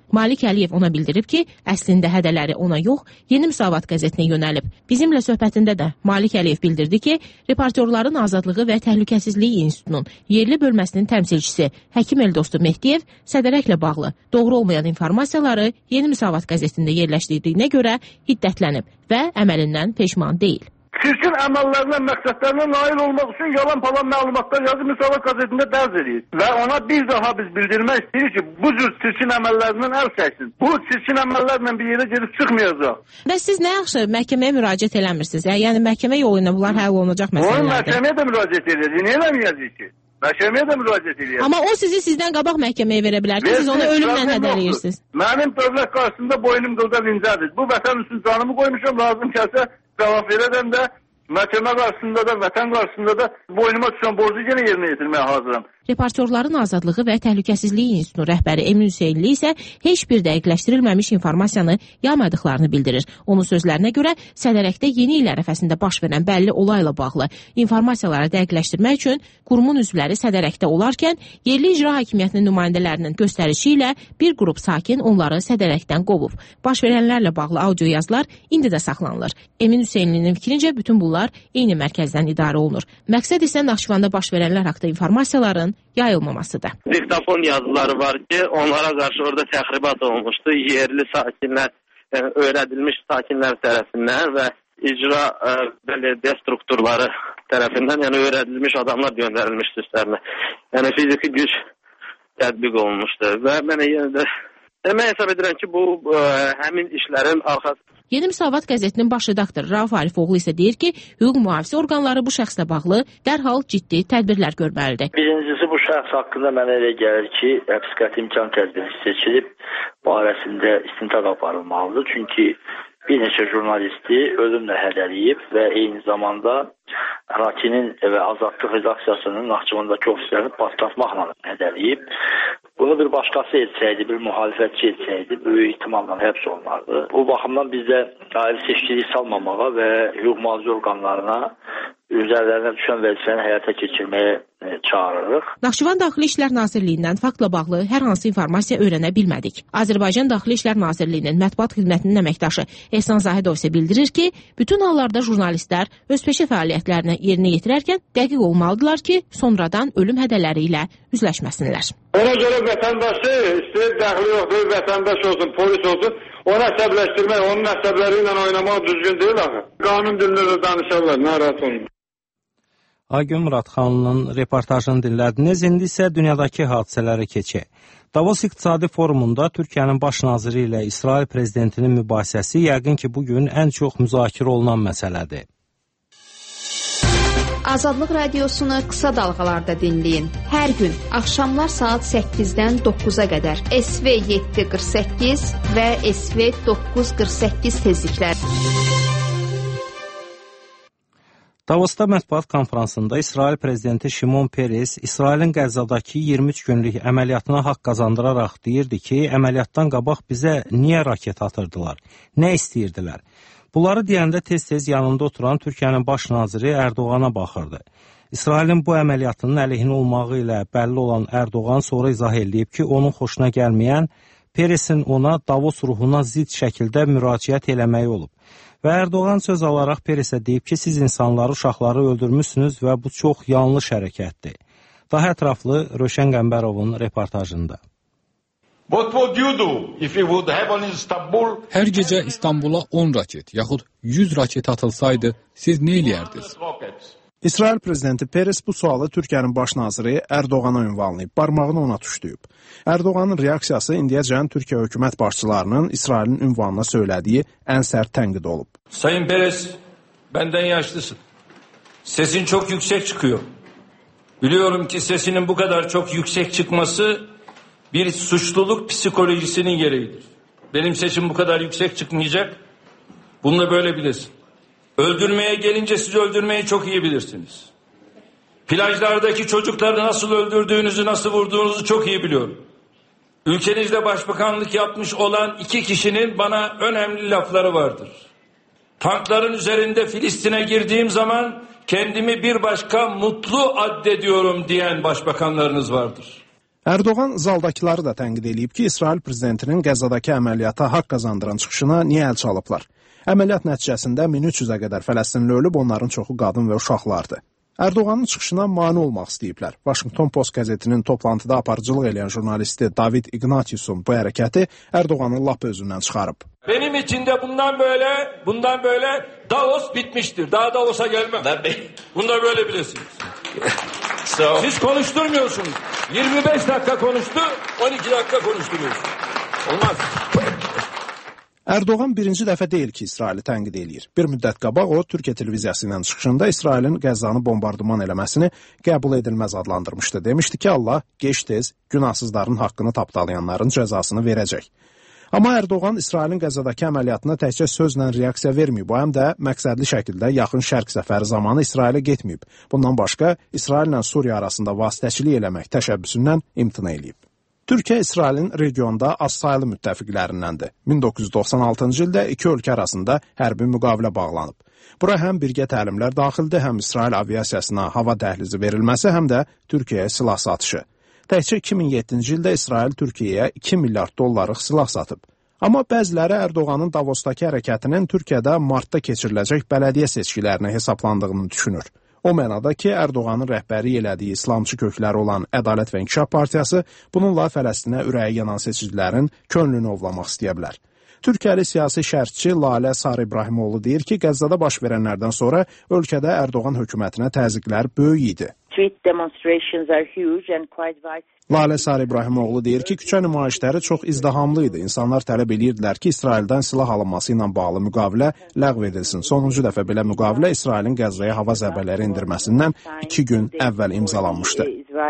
Malik Əliyev ona bildirib ki, əslində hədələri ona yox, Yeni Müsavat qəzetinə yönəlib. Bizimlə söhbətində də Malik Əliyev bildirdi ki, Reportyorların Azadlığı və Təhlükəsizliyi İnstitutunun yerli bölməsinin təmsilçisi Həkim Eldostu Mehdiyev sədərəklə bağlı doğru olmayan informasiyaları Yeni Müsavat qəzetində yerləşdirdiyinə görə hiddətlənib və əməlindən peşman deyil. Çirkin əməllərinə, məqsədlərinə nail olmaq üçün yalan palan məlumatlar yazıb Müsavat qəzetində dərc edir. Və ona bir daha biz bildirmək istəyirik ki, bu cür çirkin əməllərindən əl çəksin. Bu çirkin əməllərlə bir yerə gedib çıxmayacaq. Və siz nə yaxşı məhkəməyə müraciət eləmirsiniz? Yəni məhkəmə yolu ilə bunlar həll olunacaq məsələlərdir. Onun məhkəməyə də müraciət edir. Niyə eləməyəcək ki? Məhkəməyə də müraciət edir. Amma o sizi sizdən qabaq məhkəməyə verə bilər ki, siz onu ölümlə hədələyirsiniz. Mənim dövlət qarşısında boynum qılda incədir. Bu vətən üçün canımı qoymuşam, lazım gəlsə cavab verərəm də, məhkəmə qarşısında da, vətən qarşısında da boynuma düşən borcu yenə yerinə yetirməyə hazıram. Reportyorların Azadlığı və Təhlükəsizliyi İnstitutunun rəhbəri Emin Hüseynli isə heç bir dəqiqləşdirilməmiş informasiyanı yaymadıqlarını bildirir. Onun sözlərinə görə sədərəkdə yeni il ərəfəsində baş verən bəlli olayla bağlı informasiyaları dəqiqləşdirmək üçün qurumun üzvləri sədərəkdə olarkən yerli icra hakimiyyətinin nümayəndələrinin göstərişi ilə bir qrup sakin onları sədərəkdən qovub. Baş verənlərlə bağlı audio yazılar indi də saxlanılır. Emin Hüseynlinin fikrincə bütün bunlar eyni mərkəzdən idarə olunur. Məqsəd isə Naxçıvanda baş verənlər haqqında informasiyaların yayılmamasıdır. Diktafon yazıları var ki, onlara qarşı orada təxribat olmuşdu. Yerli sakinlər, yəni öyrədilmiş sakinlər tərəfindən və icra ə, belediyə strukturları tərəfindən, yəni öyrədilmiş adamlar göndərilmişdi üstlərinə. Yəni fiziki güc tətbiq olunmuşdu və mən yenə də demək hesab edirəm ki, bu ə, həmin işlərin arxası. Yeni Müsavat qəzetinin baş redaktoru Rauf Arifoğlu isə deyir ki, hüquq mühafizə orqanları bu şəxslə bağlı dərhal ciddi tədbirlər görməlidir. Birincisi, bu şəxs haqqında mənə elə gəlir ki, həbs qəti imkan tədbiri seçilib, barəsində istintaq aparılmalıdır. Çünki bir neçə jurnalisti ölümlə hədələyib və eyni zamanda Rakinin və Azadlıq redaksiyasının Naxçıvandakı ofislərini partlatmaqla hədələyib. Bunu bir başqası etsəydi, bir mühalifətçi etsəydi, böyük ihtimalla həbs olunardı. Bu baxımdan biz də ayrı seçkilik salmamağa və hüquq mühafizə orqanlarına üzərlərinə düşən vəzifəni həyata keçirməyə e, çağırırıq. Naxçıvan Daxili İşlər Nazirliyindən faktla bağlı hər hansı informasiya öyrənə bilmədik. Azərbaycan Daxili İşlər Nazirliyinin mətbuat xidmətinin əməkdaşı Ehsan Zahidov isə bildirir ki, bütün hallarda jurnalistlər öz peşə fəaliyyətlərini yerinə yetirərkən dəqiq olmalıdırlar ki, sonradan ölüm hədələri ilə üzləşməsinlər. Ona görə vətəndaşı, istəyir dəxli yoxdur, vətəndaş olsun, polis olsun, onu əsəbləşdirmək, onun əsəbləri ilə oynamaq düzgün deyil axı. Qanun dilində də danışarlar, narahat olun. Aygün Muradxanlının reportajını dinlədiniz. İndi isə dünyadakı hadisələrə keçək. Davos İqtisadi Forumunda Türkiyənin baş naziri ilə İsrail prezidentinin mübahisəsi yəqin ki, bugün ən çox müzakirə olunan məsələdir. Azadlıq radiosunu qısa dalğalarda dinləyin. Hər gün axşamlar saat səkkizdən doqquza qədər S V yeddi qırx səkkiz və S V doqquz qırx səkkiz tezlikləri. Davosda mətbuat konfransında İsrail prezidenti Şimon Peres İsrailin Qəzzadakı iyirmi üç günlük əməliyyatına haqq qazandıraraq deyirdi ki, əməliyyatdan qabaq bizə niyə raket atırdılar, nə istəyirdilər? Bunları deyəndə tez-tez yanında oturan Türkiyənin baş naziri Ərdoğana baxırdı. İsrailin bu əməliyyatının əleyhinə olmağı ilə bəlli olan Ərdoğan sonra izah edib ki, onun xoşuna gəlməyən Peresin ona Davos ruhuna zidd şəkildə müraciət eləməyi olub. Və Ərdoğan söz alaraq Peresə deyib ki, siz insanları, uşaqları öldürmüşsünüz və bu çox yanlış hərəkətdir. Daha ətraflı Röşən Qəmbərovun reportajında. Hər gecə İstanbula on raket, yaxud yüz raket atılsaydı, siz nə eləyərdiniz? İsrail prezidenti Peres bu sualı Türkiyənin baş naziri Ərdoğana ünvanlayıb, barmağını ona tuşlayıb. Ərdoğanın reaksiyası indiyəcən Türkiyə hökumət başçılarının İsrailin ünvanına söylədiyi ən sərt tənqid olub. Sayın Peres, benden yaşlısın. Sesin çok yüksek çıkıyor. Biliyorum ki sesinin bu kadar çok yüksek çıkması bir suçluluk psikolojisinin gereğidir. Benim sesim bu kadar yüksek çıkmayacak. Bunu da böyle bilesin. Öldürmeye gelince siz öldürmeyi çok iyi bilirsiniz. Plajlardaki çocukları nasıl öldürdüğünüzü, nasıl vurduğunuzu çok iyi biliyorum. Ülkenizde başbakanlık yapmış olan iki kişinin bana önemli lafları vardır. Tankların üzerinde Filistin'e girdiğim zaman kendimi bir başka mutlu addediyorum diyen başbakanlarınız vardır. Ərdoğan zaldakıları da tənqid edib ki, İsrail prezidentinin Qəzzadakı əməliyyata haqq qazandıran çıxışına niyə əl çalıblar? Əməliyyat nəticəsində min üç yüzə qədər Fələstinli ölüb, onların çoxu qadın və uşaqlardı. Ərdoğanın çıxışına mane olmaq istəyiblər. Washington Post qəzetinin toplantıda aparıcılıq edən jurnalisti David Ignatius'un bu hərəkəti Ərdoğanın lap özündən çıxarıb. Benim için de bundan böyle, bundan böyle Davos bitmiştir. Daha Davos'a gelmem. Bunu da böyle bilesiniz. So. Siz konuşturmuyorsunuz. yirmi beş dakika konuştu, on iki dakika konuşturuyorsunuz. Olmaz. Ərdoğan birinci dəfə deyil ki, İsraili tənqid eləyir. Bir müddət qabaq o, Türkiyə televiziyası ilə çıxışında İsrailin Qəzzanı bombardıman eləməsini qəbul edilməz adlandırmışdı. Demişdi ki, Allah geç-tez günahsızların haqqını tapdalayanların cəzasını verəcək. Amma Ərdoğan İsrailin Qəzzadakı əməliyyatına təkcə sözlə reaksiya verməyib, o həm də məqsədli şəkildə yaxın şərq səfəri zamanı İsrailə getməyib. Bundan başqa, İsraillə Suriya arasında vasitəçilik eləmək təşəbbüsündən imtina eləyib. Türkiyə İsrailin regionda azsaylı müttəfiqlərindəndir. min doqquz yüz doxsan altıncı ildə iki ölkə arasında hərbi müqavilə bağlanıb. Bura həm birgə təlimlər daxildir, həm İsrail aviasiyasına hava dəhlizi verilməsi, həm də Türkiyəyə silah satışı. Təkcə iki min yeddinci ildə İsrail Türkiyəyə iki milyard dollarlıq silah satıb. Amma bəziləri Ərdoğanın Davosdakı hərəkətinin Türkiyədə martda keçiriləcək bələdiyyə seçkilərinə hesablandığını düşünür. O mənada ki, Ərdoğanın rəhbəri elədiyi İslamçı kökləri olan Ədalət və İnkişaf Partiyası bununla Fələstinə ürəyi yanan seçicilərin könlünü ovlamaq istəyə bilər. Türkiyəli siyasi şərhçi Lalə Sarı İbrahimoğlu deyir ki, Qəzzada baş verənlərdən sonra ölkədə Ərdoğan hökumətinə təzyiqlər böyük idi. Lalə Sarı İbrahimoğlu deyir ki, küçə nümayişləri çox izdihamlı idi. İnsanlar tələb edirdilər ki, İsraildən silah alınması ilə bağlı müqavilə ləğv edilsin. Sonuncu dəfə belə müqavilə İsrailin Qəzzaya hava zərbələri endirməsindən iki gün əvvəl imzalanmışdı.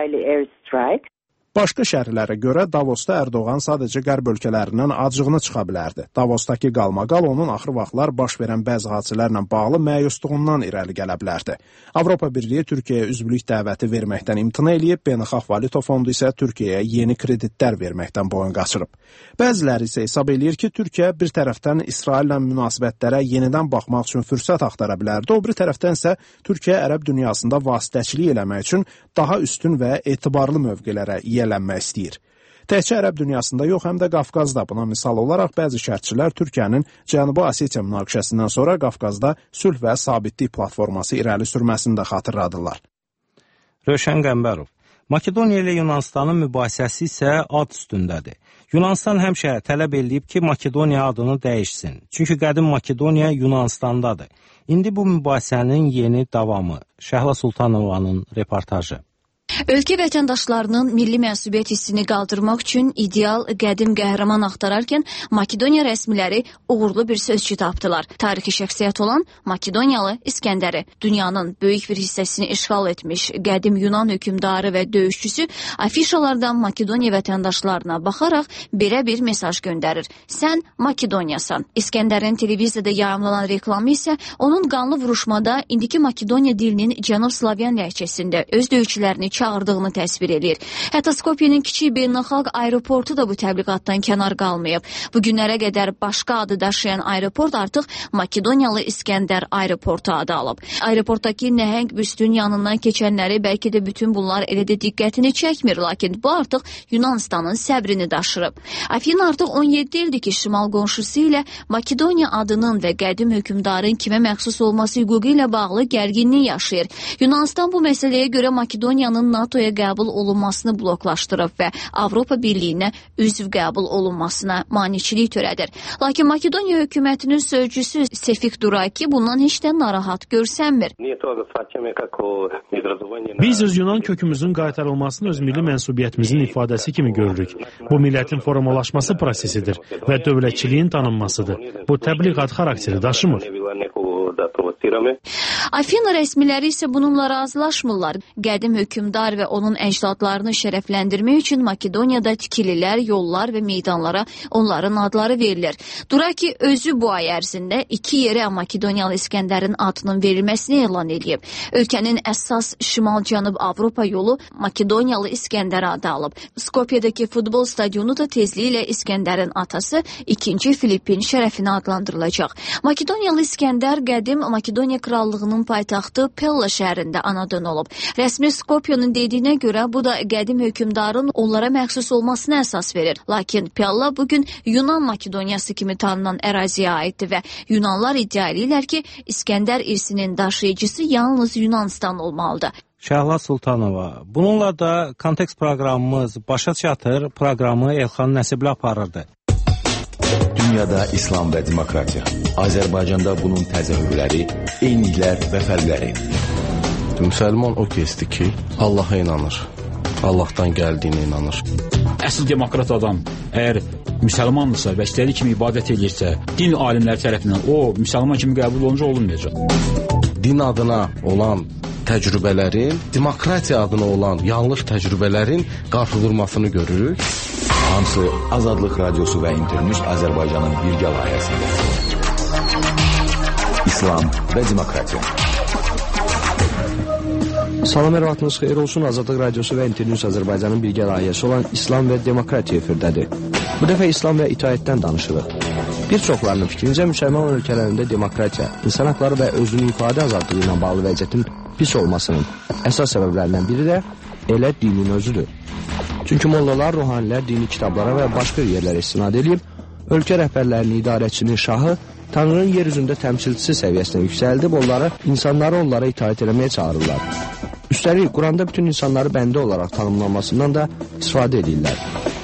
Başqa şərhlərə görə Davosda Ərdoğan sadəcə qərb ölkələrindən acığını çıxa bilərdi. Davosdakı qalmaqal onun axır vaxtlar baş verən bəzi hadisələrlə bağlı məyusluğundan irəli gələ bilərdi. Avropa Birliyi Türkiyəyə üzvlük dəvəti verməkdən imtina eləyib, Beynəlxalq Valyuta Fondu isə Türkiyəyə yeni kreditlər verməkdən boyun qaçırıb. Bəziləri isə hesab eləyir ki, Türkiyə bir tərəfdən İsraillə münasibətlərə yenidən baxmaq üçün fürsət axtara bilərdi, o bir tərəfdən isə Türkiyə ərəb dünyasında vasitəçilik eləmək üçün daha üstün və etibarlı mövqelərə yiyələnmək istəyir. Təkcə ərəb dünyasında yox, həm də Qafqazda. Buna misal olaraq bəzi şərhçilər Türkiyənin Cənubi Osetiya münaqişəsindən sonra Qafqazda sülh və sabitlik platforması irəli sürməsini də xatırladırlar. Rövşən Qəmbərov. Makedoniya ilə Yunanistanın mübahisəsi isə ad üstündədir. Yunanistan həmişə tələb edib ki, Makedoniya adını dəyişsin. Çünki qədim Makedoniya Yunanistandadır. İndi bu mübahisənin yeni davamı. Şəhla Sultanovanın reportajı. Ölkə vətəndaşlarının milli mənsubiyyət hissini qaldırmaq üçün ideal qədim qəhrəman axtararkən Makedoniya rəsmiləri uğurlu bir sözcü tapdılar. Tarixi şəxsiyyət olan Makedoniyalı İskəndəri, dünyanın böyük bir hissəsini işğal etmiş qədim Yunan hökmdarı və döyüşçüsü afişalardan Makedoniya vətəndaşlarına baxaraq belə bir mesaj göndərir. Sən Makedoniyasan. İskəndərin televiziyada yayımlanan reklamı isə onun qanlı vuruşmada indiki Makedoniya dilinin Cənub Slavyan ləhcəsində öz döyüşçülərini çağırdığını təsvir edir. Hətta Skopyenin kiçik beynəlxalq aeroportu da bu təbliğatdan kənar qalmayıb. Bu günlərə qədər başqa adı daşıyan aeroport artıq Makedoniyalı İskəndər aeroportu adı alıb. Aeroportdakı nəhəng büstün yanından keçənləri bəlkə də bütün bunlar elə də diqqətini çəkmir, lakin bu artıq Yunanistanın səbrini daşırıb. Afina artıq on yeddi ildir ki, şimal qonşusu ilə Makedoniya adının və qədim hökmdarın kimə məxsus olması hüququ ilə bağlı gərginlik yaşayır. Yunanistan bu məsələyə görə Makedoniyanın NATOya qəbul olunmasını bloklaşdırıb və Avropa Birliyinə üzv qəbul olunmasına maneçilik törədir. Lakin Makedoniya hökumətinin sözcüsü Sefik Duraki bundan heç də narahat görsənmir. Biz öz Yunan kökümüzün qaytarılmasını öz milli mənsubiyyətimizin ifadəsi kimi görürük. Bu millətin formalaşması prosesidir və dövlətçiliyin tanınmasıdır. Bu təbliğat xarakteri daşımır. Afina rəsmiləri isə bununla razılaşmırlar. Qədim hökmdar və onun əcdadlarını şərəfləndirmək üçün Makedoniyada tikililər, yollar və meydanlara onların adları verilir. Duraki özü bu ay ərzində iki yerə Makedoniyalı İskəndərin adının verilməsini elan edib. Ölkənin əsas şimal-cənub Avropa yolu Makedoniyalı İskəndər adı alıb. Skopyedəki futbol stadionu da tezliklə İskəndərin atası ikinci Filippin şərəfinə adlandırılacaq. Makedoniyalı İskəndər qədim Makedoniyalı Makedoniya Krallığının paytaxtı Pella şəhərində anadan olub. Rəsmi Skopye'nin dediyinə görə bu da qədim hökmdarın onlara məxsus olmasına əsas verir. Lakin Pella bugün Yunan Makedoniyası kimi tanınan əraziyə aiddir və Yunanlar iddia edirlər ki, İskəndər irsinin daşıyıcısı yalnız Yunanistan olmalıdır. Şəhla Sultanova, bununla da kontekst proqramımız başa çatır. Proqramı Elxan Nəsibli aparırdı. Dünyada İslam və demokratiya. Azərbaycanda bunun təzahürləri, eyniliklər və fərqləri. Müsəlman o kəsdir ki, Allaha inanır. Allahdan gəldiyinə inanır. Əsl demokrat adam əgər müsəlmandırsa və istədiyi kimi ibadət edirsə, din alimləri tərəfindən o müsəlman kimi qəbul olunca olunmayacaq. Din adına olan təcrübələrin, demokratiya adına olan yanlış təcrübələrin qarşıdurmasını görürük. Hamısı Azadlıq Radiosu və İnternews Azərbaycanın birgə layihəsində. İslam və demokratiya. Salam, hər vaxtınız xeyir olsun. Azadlıq Radiosu və İnternews Azərbaycanın birgə layihəsi olan İslam və demokratiya efirdədir. Bu dəfə İslam və itaətdən danışırıq. Bir çoxlarının fikrincə müsəlman ölkələrində demokratiya, insan haqları və özünün ifadə azadlığı ilə bağlı vəziyyətin pis olmasının əsas səbəblərindən biri də elə dinin özüdür. Çünki mollalar, ruhanilər dini kitablara və başqa yerlərə istinad edib, ölkə rəhbərlərinin, idarəçinin, şahı Tanrının yer üzündə təmsilçisi səviyyəsinə yüksəldib, onları, insanları onlara itaət eləməyə çağırırlar. Üstəlik, Quranda bütün insanları bəndə olaraq tanımlanmasından da istifadə edirlər.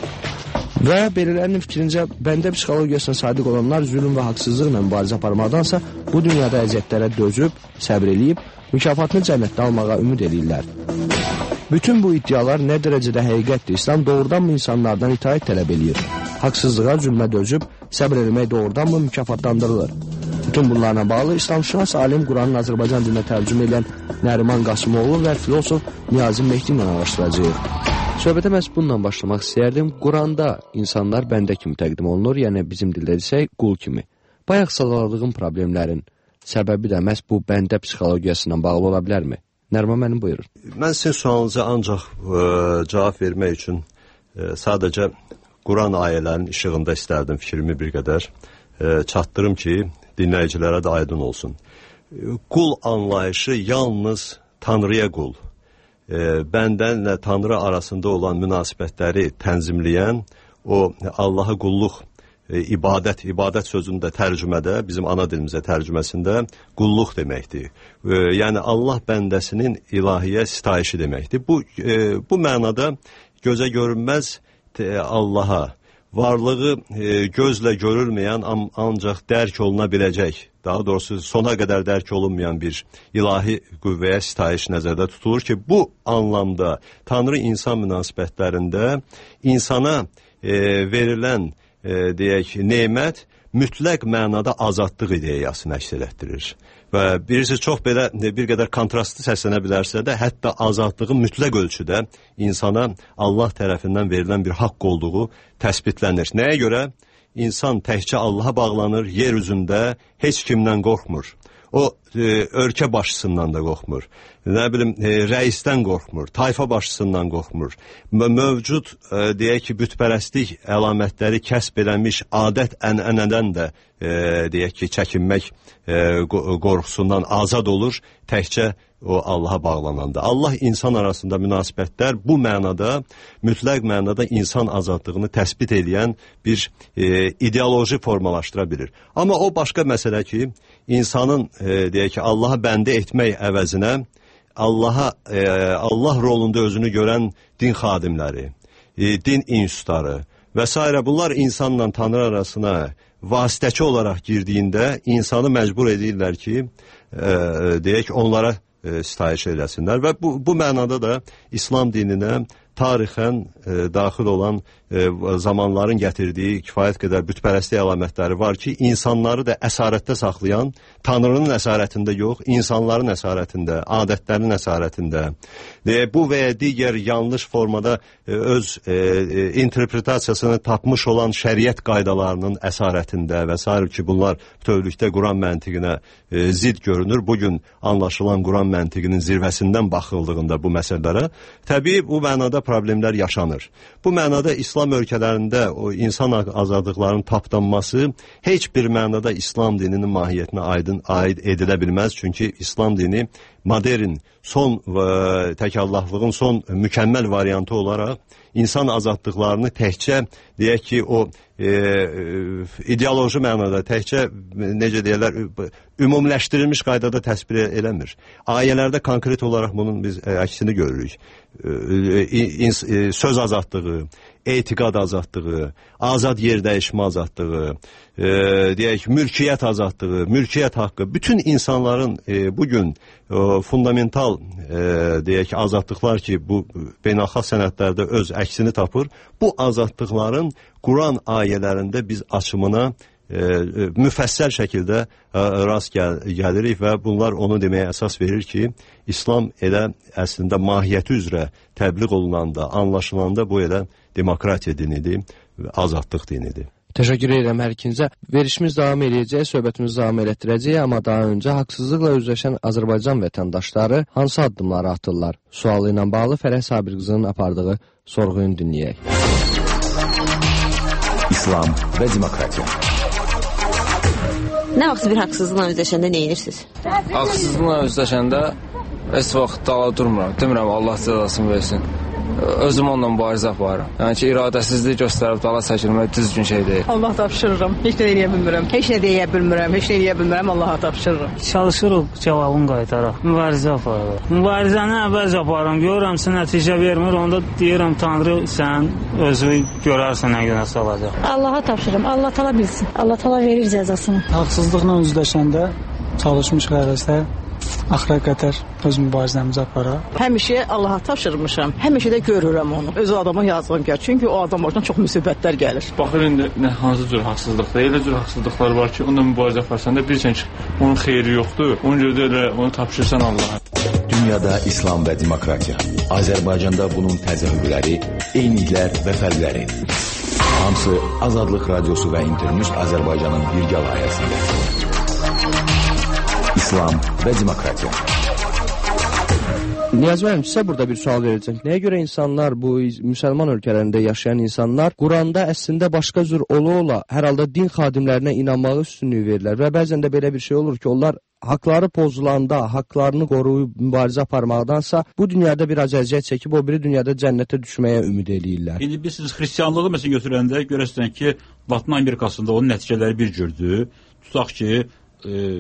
Və belələrinin fikrincə, bəndə psixologiyasına sadiq olanlar zülüm və haqsızlıqla mübarizə aparmaqdansa, bu dünyada əziyyətlərə dözüb, səbr eləyib, mükafatını cənnətdə almağa ümid edirlər. Bütün bu iddialar nə dərəcədə həqiqətdir? İslam doğrudan mı insanlardan itaət tələb edir? Haqsızlığa, zülmə dözüb, səbr eləmək doğrudan mı mükafatlandırılır? Bütün bunlarla bağlı İslamşünas alim Quranın Azərbaycan dilinə tərcümə edilən Nəriman Qasımoğlu və filosof Niyazi Mehdi ilə araşdıracağıq. Söhbətə məhz bununla başlamaq istəyərdim. Quranda insanlar bəndə kimi təqdim olunur, yəni bizim dildə desək qul kimi. Bayaq sadaladığım problemlərin səbəbi də məhz bu bəndə psixologiyasından bağlı ola bilərmi? Nərman mənim buyurur. Mən sizin sualınıza ancaq ə, cavab vermək üçün ə, sadəcə Quran ayələrinin işığında istərdim fikrimi bir qədər ə, çatdırım ki, dinləyicilərə də aydın olsun. Qul anlayışı yalnız Tanrıya qul, ə, bəndənlə Tanrı arasında olan münasibətləri tənzimləyən o Allaha qulluq, İbadət, ibadət sözündə tərcümədə, bizim ana dilimizə tərcüməsində qulluq deməkdir. E, yəni Allah bəndəsinin ilahiyə sitayişi deməkdir. Bu, e, bu mənada gözə görünməz e, Allaha, varlığı e, gözlə görülməyən an, ancaq dərk oluna biləcək, daha doğrusu sona qədər dərk olunmayan bir ilahi qüvvəyə sitayiş nəzərdə tutulur ki, bu anlamda Tanrı-insan münasibətlərində insana e, verilən E, deyək, nemət mütləq mənada azadlıq ideyasını əks etdirir. Və birisi çox belə bir qədər kontrastlı səslənə bilərsə də, hətta azadlığın mütləq ölçüdə insana Allah tərəfindən verilən bir haqq olduğu təsbitlənir. Nəyə görə? İnsan təkcə Allaha bağlanır, yer üzündə heç kimdən qorxmur. O e, ölkə başçısından da qorxmur. Nə bilim, e, rəisdən qorxmur, tayfa başçısından qorxmur. Mövcud, e, deyək ki, bütpərəstlik əlamətləri kəsb edilmiş adət ənənədən də, e, deyək ki, çəkinmək e, qorxusundan azad olur, təkcə o Allaha bağlananda. Allah insan arasında münasibətlər bu mənada, mütləq mənada insan azadlığını təsbit edən bir e, ideoloji formalaşdıra bilir. Amma o başqa məsələ ki, insanın e, deyək ki, Allaha bəndə etmək əvəzinə Allaha, e, Allah rolunda özünü görən din xadimləri, e, din institutları və s. bunlar insanla Tanrı arasına vasitəçi olaraq girdiyində insanı məcbur edirlər ki, e, deyək onlara e, sitayiş eləsinlər və bu, bu mənada da İslam dininə tarixən e, daxil olan e, zamanların gətirdiyi kifayət qədər bütpərəstlik əlamətləri var ki, insanları da əsarətdə saxlayan, Tanrının əsarətində yox, insanların əsarətində, adətlərin əsarətində e, bu və ya digər yanlış formada e, öz e, e, interpretasiyasını tapmış olan şəriət qaydalarının əsarətində və s. ki, bunlar bütövlükdə Quran məntiqinə e, zid görünür. Bugün anlaşılan Quran məntiqinin zirvəsindən baxıldığında bu məsələlərə, təbii bu mənada problemlər yaşanır. Bu mənada İslam ölkələrində o insan azadlıqlarının tapdanması heç bir mənada İslam dininin mahiyyətinə aydın aid edilə bilməz. Çünki İslam dini modern, son və təkallahlığın son mükəmməl variantı olaraq insan azadlıqlarını təkcə, deyək ki, o e, ideoloji mənada, təkcə, necə deyərlər, ümumiləşdirilmiş qaydada təsvir eləmir. Ayələrdə konkret olaraq bunun biz e, əksini görürük. E, e, söz azadlığı, etiqad azadlığı, azad yer dəyişmə azadlığı, e, deyək, mülkiyyət azadlığı, mülkiyyət haqqı, bütün insanların e, bugün e, fundamental e, deyək, azadlıqlar ki, bu beynəlxalq sənədlərdə öz əksini tapır, bu azadlıqların Quran ayələrində biz açımına e, müfəssəl şəkildə e, rast gəl gəlirik və bunlar onu deməyə əsas verir ki, İslam elə əslində mahiyyəti üzrə təbliğ olunanda, anlaşılanda bu elə demokratiya dinidir, azadlıq dinidir. Təşəkkür edirəm hər ikinizə. Verişimiz davam edəcək, söhbətimizi davam elətdirəcək, amma daha öncə haqsızlıqla üzləşən Azərbaycan vətəndaşları hansı addımları atırlar? Sualı ilə bağlı Fərəh Sabirqızının apardığı sorğunu dinləyək. İslam və demokratiya. Nə vaxt bir haqsızlıqla üzləşəndə nə edirsiniz? Haqsızlıqla üzləşəndə heç vaxt dala durmuram. Demirəm Allah cəzasını versin. Özüm onunla mübarizə aparıram. Yəni ki, iradəsizlik göstərib dala çəkilmək düzgün şey deyil. Allah tapşırıram. Heç nə eləyə bilmirəm. Heç nə deyə bilmirəm. Heç nə eləyə bilmirəm. Allaha tapşırıram. Çalışırıq cavabını qaytaraq. Mübarizə aparırıq. Mübarizəni əvvəlcə aparıram. Görürəm ki, nəticə vermir. Onda deyirəm Tanrı sən özü görərsən nə günə salacaq. Allaha tapşırıram. Allah tala bilsin. Allah tala verir cəzasını. Haqsızlıqla üzləşəndə çalışmış qərəzdə axıra qədər öz mübarizəmizi aparaq. Həmişə Allaha tapşırmışam. Həmişə də görürəm onu. Öz adama yazığım gəlir. Çünki o adam başına çox müsibətlər gəlir. Baxır indi nə hansı cür haqsızlıqlar, elə cür haqsızlıqlar var ki, onunla mübarizə aparsan da bilirsən ki, onun xeyri yoxdur. Ona görə də elə onu tapşırsan Allaha. Dünyada İslam və demokratiya. Azərbaycanda bunun təzahürləri, eyniliklər və fərqləri. Hamısı Azadlıq Radiosu və İnternews Azərbaycanın birgə layihəsində. İslam və demokratiya. Niyazi müəllim, sizə burada bir sual verəcəm. Nəyə görə insanlar, bu müsəlman ölkələrində yaşayan insanlar Quranda əslində başqa cür ola-ola hər halda din xadimlərinə inanmağı üstünlüyü verirlər və bəzən də belə bir şey olur ki, onlar haqları pozulanda, haqlarını qoruyub mübarizə aparmaqdansa bu dünyada bir əziyyət çəkib, o biri dünyada cənnətə düşməyə ümid eləyirlər. İndi biz siz xristianlığı məsələn götürəndə görəsən ki, Latın Amerikasında onun nəticələri bir cürdür. Tutaq ki, e,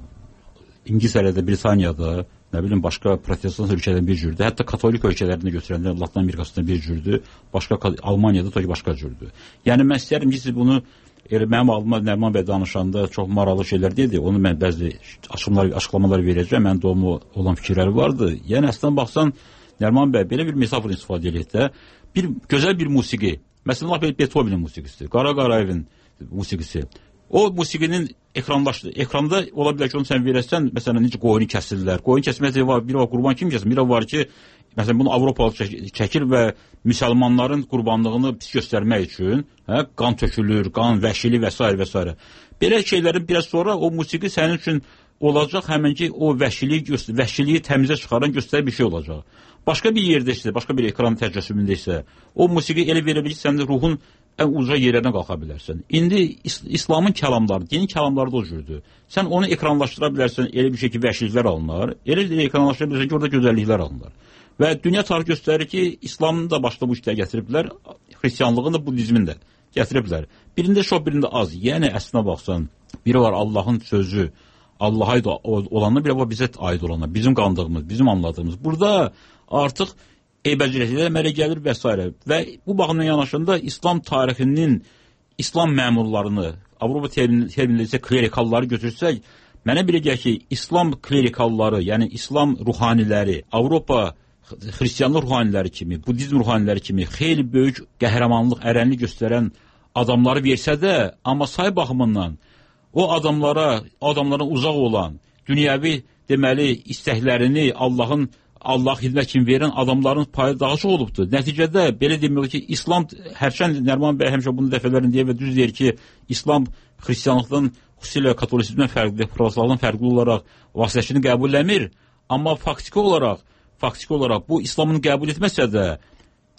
İngiltərədə, Britaniyada, nə bilim, başqa protestant ölkələrində bir cürdür. Hətta katolik ölkələrində götürəndə Latın Amerikasında bir cürdür, başqa Almaniyada da başqa cürdür. Yəni mən istəyirəm ki, siz bunu elə mənim adıma Nəriman bəy danışanda çox maraqlı şeylər deyildi. Onu mən bəzi açıqlamalar, açıqlamalar verəcəm. Mənim də olan fikirləri vardı. Yəni əslində baxsan, Nəriman bəy belə bir metafor istifadə edək də, bir gözəl bir musiqi. Məsələn, Beethovenin musiqisi, Qara Qarayevin musiqisi. O musiqinin ekranlaşdı. Ekranda ola bilər ki, onu sən verəsən, məsələn, necə qoyunu kəsirlər. Qoyun kəsməsi var, biri var qurban kim kəsin, biri var ki, məsələn, bunu Avropalı çəkir və müsəlmanların qurbanlığını pis göstərmək üçün, hə, qan tökülür, qan, vəhşili və s. və s. Belə şeylərin biraz sonra o musiqi sənin üçün olacaq, həmin ki, o vəhşiliyi, vəhşiliyi təmizə çıxaran göstərən bir şey olacaq. Başqa bir yerdə isə, başqa bir ekran təcrübəsində isə, o musiqi elə verir ki, sənin ruhun ən uca yerlərdən qalxa bilərsən. İndi İs İslamın kəlamları, dinin kəlamları da o cürdür. Sən onu ekranlaşdıra bilərsən, elə bir şey ki, vəhşiliklər alınır, elə bir ekranlaşdıra bilərsən ki, orada gözəlliklər alınır. Və dünya tarixi göstərir ki, İslamın da başda bu işləri gətiriblər, xristianlığın da budizmin də gətiriblər. Birində çox, birində az. Yəni, əslinə baxsan, biri var Allahın sözü, Allaha aid olanlar, biri var bizə aid olanlar, bizim qandığımız, bizim anladığımız. Burada artıq eybəciliyə əmələ gəlir və s. Və bu baxımdan yanaşında İslam tarixinin İslam məmurlarını, Avropa terminləri isə klerikalları götürsək, mənə belə gəlir ki, İslam klerikalları, yəni İslam ruhaniləri, Avropa xristianlıq ruhaniləri kimi, budizm ruhaniləri kimi xeyli böyük qəhrəmanlıq, ərənlik göstərən adamları versə də, amma say baxımından o adamlara, adamların uzaq olan, dünyəvi deməli istəklərini Allahın Allah xidmət kimi verən adamların payı daha çox olubdur. Nəticədə belə demək ki, İslam, hərçənd Nəriman bəy həmişə bunu dəfələrini deyir və düz deyir ki, İslam xristianlıqdan, xüsusilə katolisizmdən fərqli, pravoslavdan fərqli olaraq vasitəçini qəbul eləmir. Amma faktiki olaraq, faktiki olaraq bu İslamın qəbul etməsə də,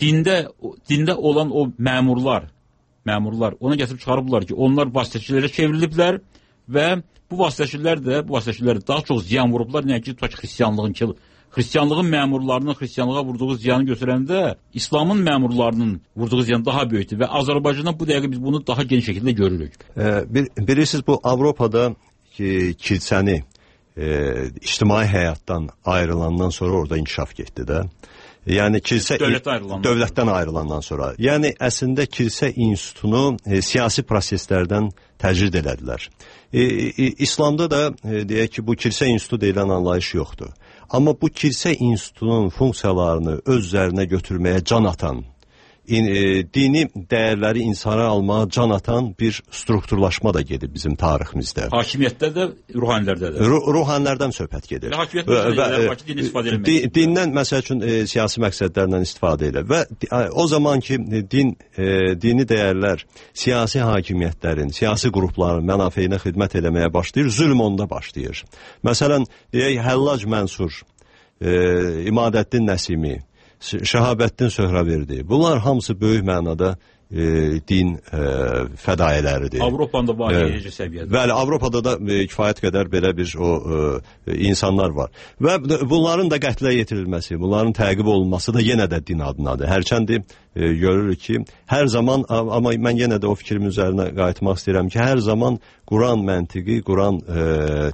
dində dində olan o məmurlar, məmurlar ona gətirib çıxarıblar ki, onlar vasitəçilərə çevriliblər və bu vasitəçilər də, bu vasitəçilər daha çox ziyan vurublar, nəinki tutaq ki, xristianlığın ki, xristianlığın məmurlarının xristianlığa vurduğu ziyanı götürəndə İslamın məmurlarının vurduğu ziyan daha böyükdür və Azərbaycanda bu dəqiqə biz bunu daha geniş şəkildə görürük. E, bir, bilirsiniz, bu Avropada ki, kilsəni e, ictimai həyatdan ayrılandan sonra orada inkişaf getdi də. Yəni kilsə Dövlətdən ayrılandan. dövlətdən ayrılandan sonra. Yəni əslində kilsə institutunu e, siyasi proseslərdən təcrid elədilər. E, e, İslamda da e, deyək ki, bu kilsə institutu deyilən anlayış yoxdur. Amma bu kilsə institutunun funksiyalarını öz üzərinə götürməyə can atan, in, e, dini dəyərləri insana almağa can atan bir strukturlaşma da gedib bizim tariximizdə. Hakimiyyətdə də, ruhanilərdə də. Ruh, ruhanilərdən söhbət gedir. Hakimiyyətdə di, dindən məsəl üçün e, siyasi məqsədlərlə istifadə edir və e, o zaman ki din e, dini dəyərlər siyasi hakimiyyətlərin, siyasi qrupların mənafeyinə xidmət eləməyə başlayır, zülm onda başlayır. Məsələn, deyək Həllac Mənsur, e, İmadəddin Nəsimi, Şəhabəddin Söhrəverdi. Bunlar hamısı böyük mənada e, din e, fədailəridir. Avropada var e, necə səviyyədə? Bəli, Avropada da e, kifayət qədər belə bir o e, insanlar var. Və bunların da qətlə yetirilməsi, bunların təqib olunması da yenə də din adınadır. Hərçəndi e, görürük ki, hər zaman, amma mən yenə də o fikrimin üzərinə qayıtmaq istəyirəm ki, hər zaman Quran məntiqi, Quran e,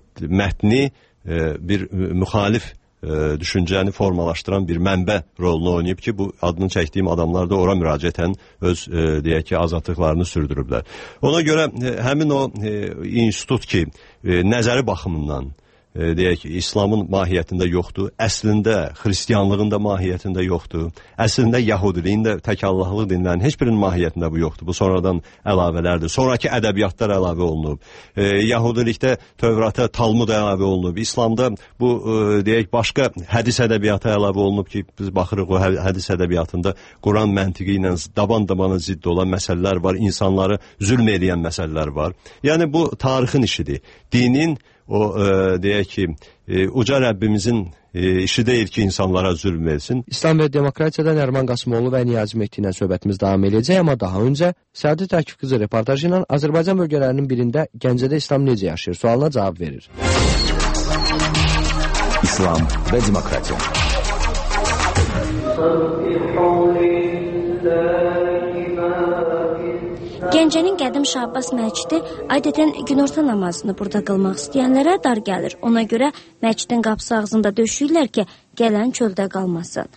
mətni e, bir müxalif E, düşüncəni formalaşdıran bir mənbə rolunu oynayıb ki, bu adını çəkdiyim adamlar da ora müraciətən öz e, deyək ki, azadlıqlarını sürdürüblər. Ona görə e, həmin o e, institut ki, e, nəzəri baxımından e, deyək ki, İslamın mahiyyətində yoxdur, əslində xristianlığın da mahiyyətində yoxdur, əslində Yahudiliyin də tək Allahlıq dinlərinin heç birinin mahiyyətində bu yoxdur. Bu sonradan əlavələrdir. Sonraki ədəbiyyatlar əlavə olunub. E, Yahudilikdə Tövrata Talmud əlavə olunub. İslamda bu e, deyək başqa hədis ədəbiyyatı əlavə olunub ki, biz baxırıq o hədis ədəbiyyatında Quran məntiqi ilə daban-dabana zidd olan məsələlər var, insanları zülm edən məsələlər var. Yəni bu tarixin işidir. Dinin o e, deyək ki, e, uca Rəbbimizin e, işi deyil ki, insanlara zülm versin. İslam və Demokratiyada Nəriman Qasımoğlu və Niyazi Mehdi ilə söhbətimiz davam edəcək, amma daha öncə Səadi Təklif qızı reportajı ilə Azərbaycan bölgələrinin birində Gəncədə İslam necə yaşayır sualına cavab verir. İslam və Demokratiya. Gəncənin Qədim Şah Abbas məscidi adətən günorta namazını burada qılmaq istəyənlərə dar gəlir. Ona görə məscidin qapısı ağzında döşüyürlər ki, gələn çöldə qalmasın.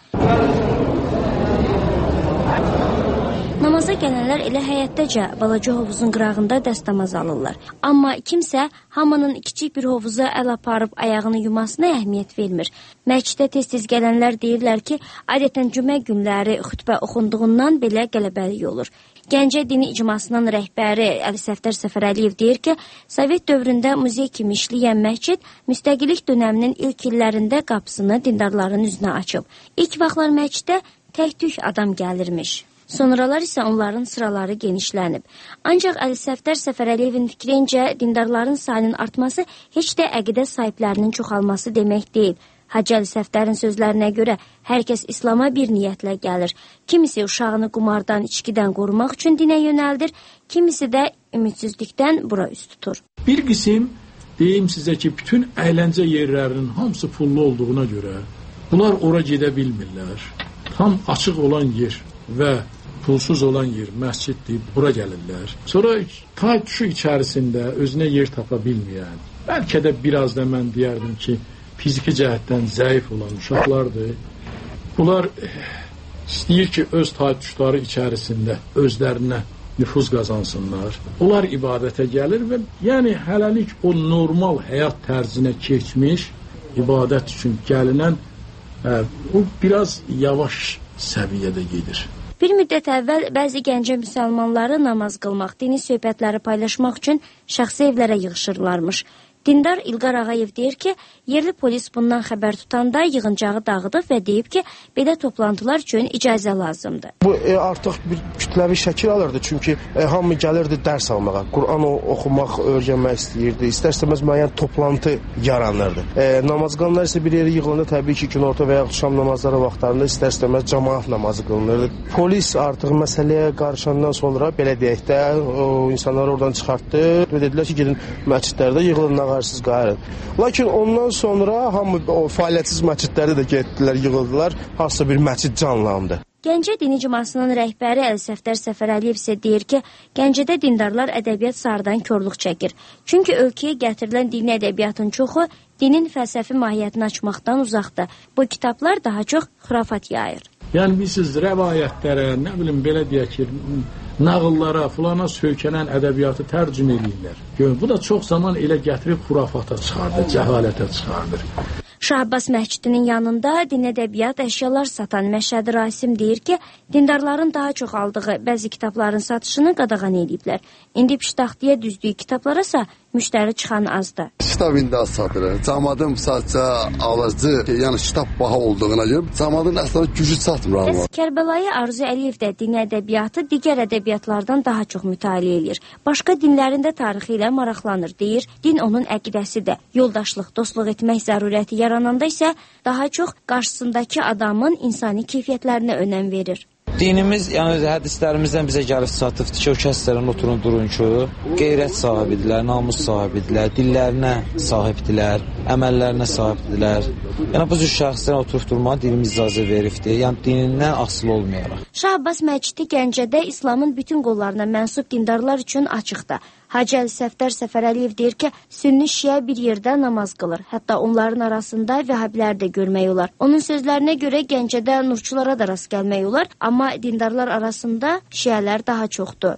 Namaza gələnlər elə həyətdəcə balaca hovuzun qırağında dəstəmaz alırlar. Amma kimsə hamının kiçik bir hovuza əl aparıb ayağını yumasına əhəmiyyət vermir. Məscidə tez-tez gələnlər deyirlər ki, adətən cümə günləri xütbə oxunduğundan belə qələbəlik olur. Gəncə dini icmasının rəhbəri Əli Səfdər Səfərəliyev deyir ki, Sovet dövründə muzey kimi işləyən məscid müstəqillik dönəminin ilk illərində qapısını dindarların üzünə açıb. İlk vaxtlar məscidə tək-tük adam gəlirmiş. Sonralar isə onların sıraları genişlənib. Ancaq Əli Səfdər Səfərəliyevin fikrincə dindarların sayının artması heç də əqidə sahiblərinin çoxalması demək deyil. Hacı Əli Səfdərin sözlərinə görə hər kəs İslama bir niyyətlə gəlir. Kimisi uşağını qumardan, içkidən qorumaq üçün dinə yönəldir, kimisi də ümidsizlikdən bura üst tutur. Bir qism deyim sizə ki, bütün əyləncə yerlərinin hamısı pullu olduğuna görə bunlar ora gedə bilmirlər. Tam açıq olan yer və pulsuz olan yer, məsciddir, bura gəlirlər. Sonra tay-tuşu içərisində özünə yer tapa bilməyən, bəlkə də biraz da mən deyərdim ki, fiziki cəhətdən zəif olan uşaqlardır. Bunlar istəyir ki, öz tay-tuşları içərisində özlərinə nüfuz qazansınlar. Onlar ibadətə gəlir və yəni hələlik o normal həyat tərzinə keçmiş ibadət üçün gəlinən ə, o biraz yavaş səviyyədə gedir. Bir müddət əvvəl bəzi Gəncə müsəlmanları namaz qılmaq, dini söhbətləri paylaşmaq üçün şəxsi evlərə yığışırlarmış. Dindar İlqar Ağayev deyir ki, yerli polis bundan xəbər tutanda yığıncağı dağıdıb və deyib ki, belə toplantılar üçün icazə lazımdır. Bu e, artıq bir kütləvi şəkil alırdı, çünki e, hamı gəlirdi dərs almağa, Quran oxumaq, öyrənmək istəyirdi, istər-istəməz müəyyən toplantı yaranırdı. E, namaz qanunlar isə bir yeri yığılanda təbii ki, günorta və ya şam namazları vaxtlarında istər-istəməz cəmaat namazı qılınırdı. Polis artıq məsələyə qarışandan sonra, belə deyək də, o insanları oradan çıxartdı və dedilər ki, gedin məscidlərdə yığılın, nağarsız qayırın. Lakin ondan sonra hamı o fəaliyyətsiz məscidlərdə də getdilər, yığıldılar, hansısa bir məscid canlandı. Gəncə Dini Cümasının rəhbəri Əl-Səfdər Səfərəliyev isə deyir ki, Gəncədə dindarlar ədəbiyyat sarıdan körlük çəkir. Çünki ölkəyə gətirilən dini ədəbiyyatın çoxu dinin fəlsəfi mahiyyətini açmaqdan uzaqdır. Bu kitablar daha çox xurafat yayır. Yəni biz siz rəvayətlərə, nə bilim belə deyək ki, nağıllara, fulana söykənən ədəbiyyatı tərcümə edirlər. Bu da çox zaman elə gətirib xurafata çıxardır, cəhalətə çıxardır. Şah Abbas məscidinin yanında din ədəbiyyat əşyalar satan Məşədi Rasim deyir ki, dindarların daha çox aldığı bəzi kitabların satışını qadağan ediblər. İndi piştaxtaya düzdüyü kitablara isə müştəri çıxan azdır. Kitab indi az satılır. Camaatın sadəcə alıcı, yəni kitab baha olduğuna görə camaatın əslində gücü çatmır. Bəs Kərbəlayı Arzu Əliyev də dini ədəbiyyatı digər ədəbiyyatlardan daha çox mütaliə edir. Başqa dinlərin də tarixi ilə maraqlanır, deyir. Din onun əqidəsidir. Yoldaşlıq, dostluq etmək zərurəti yarananda isə daha çox qarşısındakı adamın insani keyfiyyətlərinə önəm verir. Dinimiz, yəni hədislərimizdən bizə gəlib çatıbdır ki, o kəslərin oturun durun ki, qeyrət sahibidirlər, namus sahibidirlər, dillərinə sahibdirlər, əməllərinə sahibdirlər. Yəni bu cür şəxslərə oturub durmağa dinimiz icazə veribdir, yəni dinindən asılı olmayaraq. Şah Abbas məscidi Gəncədə İslamın bütün qollarına mənsub dindarlar üçün açıqdır. Hacı Əl-Səfdər Səfərəliyev deyir ki, sünni şiə bir yerdə namaz qılır. Hətta onların arasında vəhhabilər də görmək olar. Onun sözlərinə görə Gəncədə nurçulara da rast gəlmək olar, amma dindarlar arasında şiələr daha çoxdur.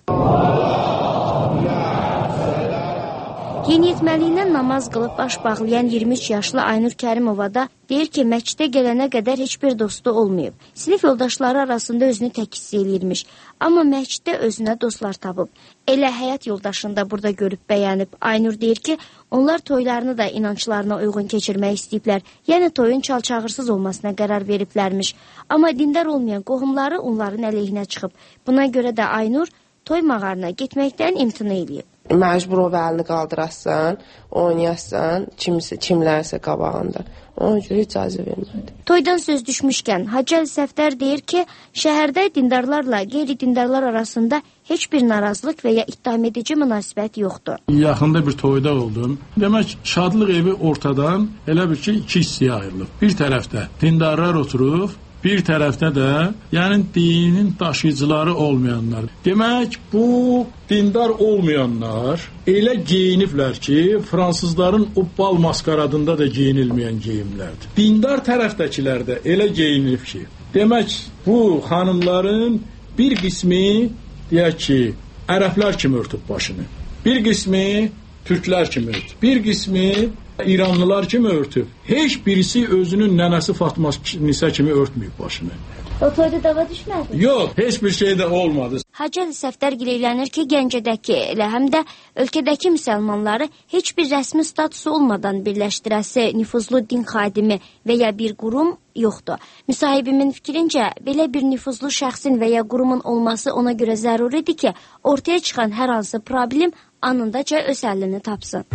Yeniyetməliyindən namaz qılıb baş bağlayan iyirmi üç yaşlı Aynur Kərimova da deyir ki, məscidə gələnə qədər heç bir dostu olmayıb. Sinif yoldaşları arasında özünü tək hiss eləyirmiş. Amma məsciddə özünə dostlar tapıb. Elə həyat yoldaşını da burada görüb bəyənib. Aynur deyir ki, onlar toylarını da inanclarına uyğun keçirmək istəyiblər. Yəni toyun çalçağırsız olmasına qərar veriblərmiş. Amma dindar olmayan qohumları onların əleyhinə çıxıb. Buna görə də Aynur toy mağarına getməkdən imtina eləyib. Məcbur o əlini qaldırasan, oynayasan, kimsə, kimlərsə qabağında. Ona görə icazə vermədi. Toydan söz düşmüşkən, Hacı Əl-Səfdər deyir ki, şəhərdə dindarlarla qeyri-dindarlar arasında heç bir narazılıq və ya ittiham edici münasibət yoxdur. Yaxında bir toyda oldum. Demək, şadlıq evi ortadan elə bir ki, iki hissəyə ayrılıb. Bir tərəfdə dindarlar oturub, bir tərəfdə də, yəni dinin daşıyıcıları olmayanlar. Demək, bu dindar olmayanlar elə geyiniblər ki, fransızların o bal maskaradında da geyinilməyən geyimlərdir. Dindar tərəfdəkilər də elə geyinib ki, demək, bu xanımların bir qismi, deyək ki, ərəblər kimi örtüb başını, bir qismi türklər kimi örtüb, bir qismi İranlılar kimi örtüb. Heç birisi özünün nənəsi Fatma Nisə kimi örtməyib başını. O toyda dava düşmədi? Yox, heç bir şey də olmadı. Hacı Əl-Səfdər gileylənir ki, Gəncədəki, elə həm də ölkədəki müsəlmanları heç bir rəsmi statusu olmadan birləşdirəsi nüfuzlu din xadimi və ya bir qurum yoxdur. Müsahibimin fikrincə, belə bir nüfuzlu şəxsin və ya qurumun olması ona görə zəruridir ki, ortaya çıxan hər hansı problem anındaca öz həllini tapsın.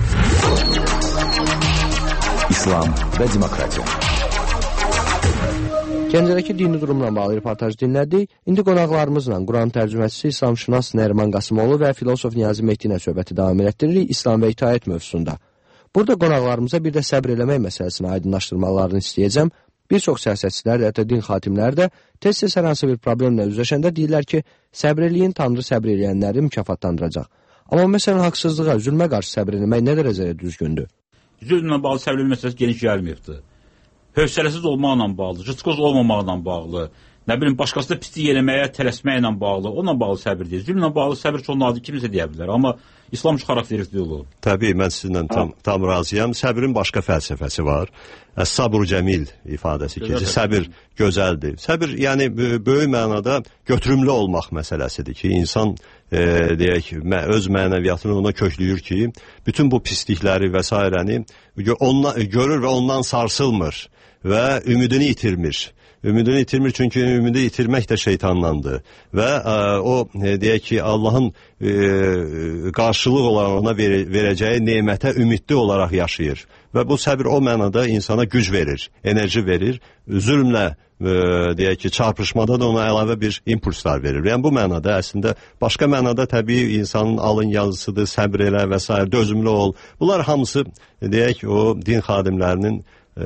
İslam və demokratiya. Gəncədəki dini durumla bağlı reportaj dinlədik. İndi qonaqlarımızla Quran tərcüməçisi İslamşünas Nəriman Qasımoğlu və filosof Niyazi Mehdi ilə söhbəti davam etdiririk İslam və itaət mövzusunda. Burada qonaqlarımıza bir də səbr eləmək məsələsini aydınlaşdırmalarını istəyəcəm. Bir çox siyasətçilər, hətta din xatimləri də tez-tez hər hansı bir problemlə üzləşəndə deyirlər ki, səbr eləyin, Tanrı səbr eləyənləri mükafatlandıracaq. Amma məsələn, haqsızlığa, zülmə qarşı səbr eləmək nə dərəcədə düzgündür? Zülmlə bağlı səbr eləmək məsələsi geniş gəlməyibdir. Hövsələsiz olmaqla bağlı, cıçqoz olmamaqla bağlı, nə bilim, başqasına pislik eləməyə, tələsməklə bağlı, onunla bağlı səbir deyil. Zülmlə bağlı səbir çox nadir kimsə deyə bilər, amma İslam xarakteristik olur. Təbii, mən sizinlə tam, tam razıyam. Səbrin başqa fəlsəfəsi var. Sabr cəmil ifadəsi ki, səbir gözəldir. Səbir, yəni böyük mənada götürümlü olmaq məsələsidir ki, insan e, deyək, öz mənəviyyatını ona köklüyür ki, bütün bu pislikləri və s.ni görür və ondan sarsılmır və ümidini itirmir. Ümidini itirmir çünki ümidi itirmək də şeytandandır və ə, o e, deyək ki, Allahın e, qarşılıq olaraq ona vere, verəcəyi nemətə ümidli olaraq yaşayır və bu səbir o mənada insana güc verir, enerji verir, zülmlə e, deyək ki, çarpışmada da ona əlavə bir impulslar verir. Yəni bu mənada əslində başqa mənada təbii insanın alın yazısıdır, səbr elə və s. dözümlü ol. Bunlar hamısı deyək o din xadimlərinin E,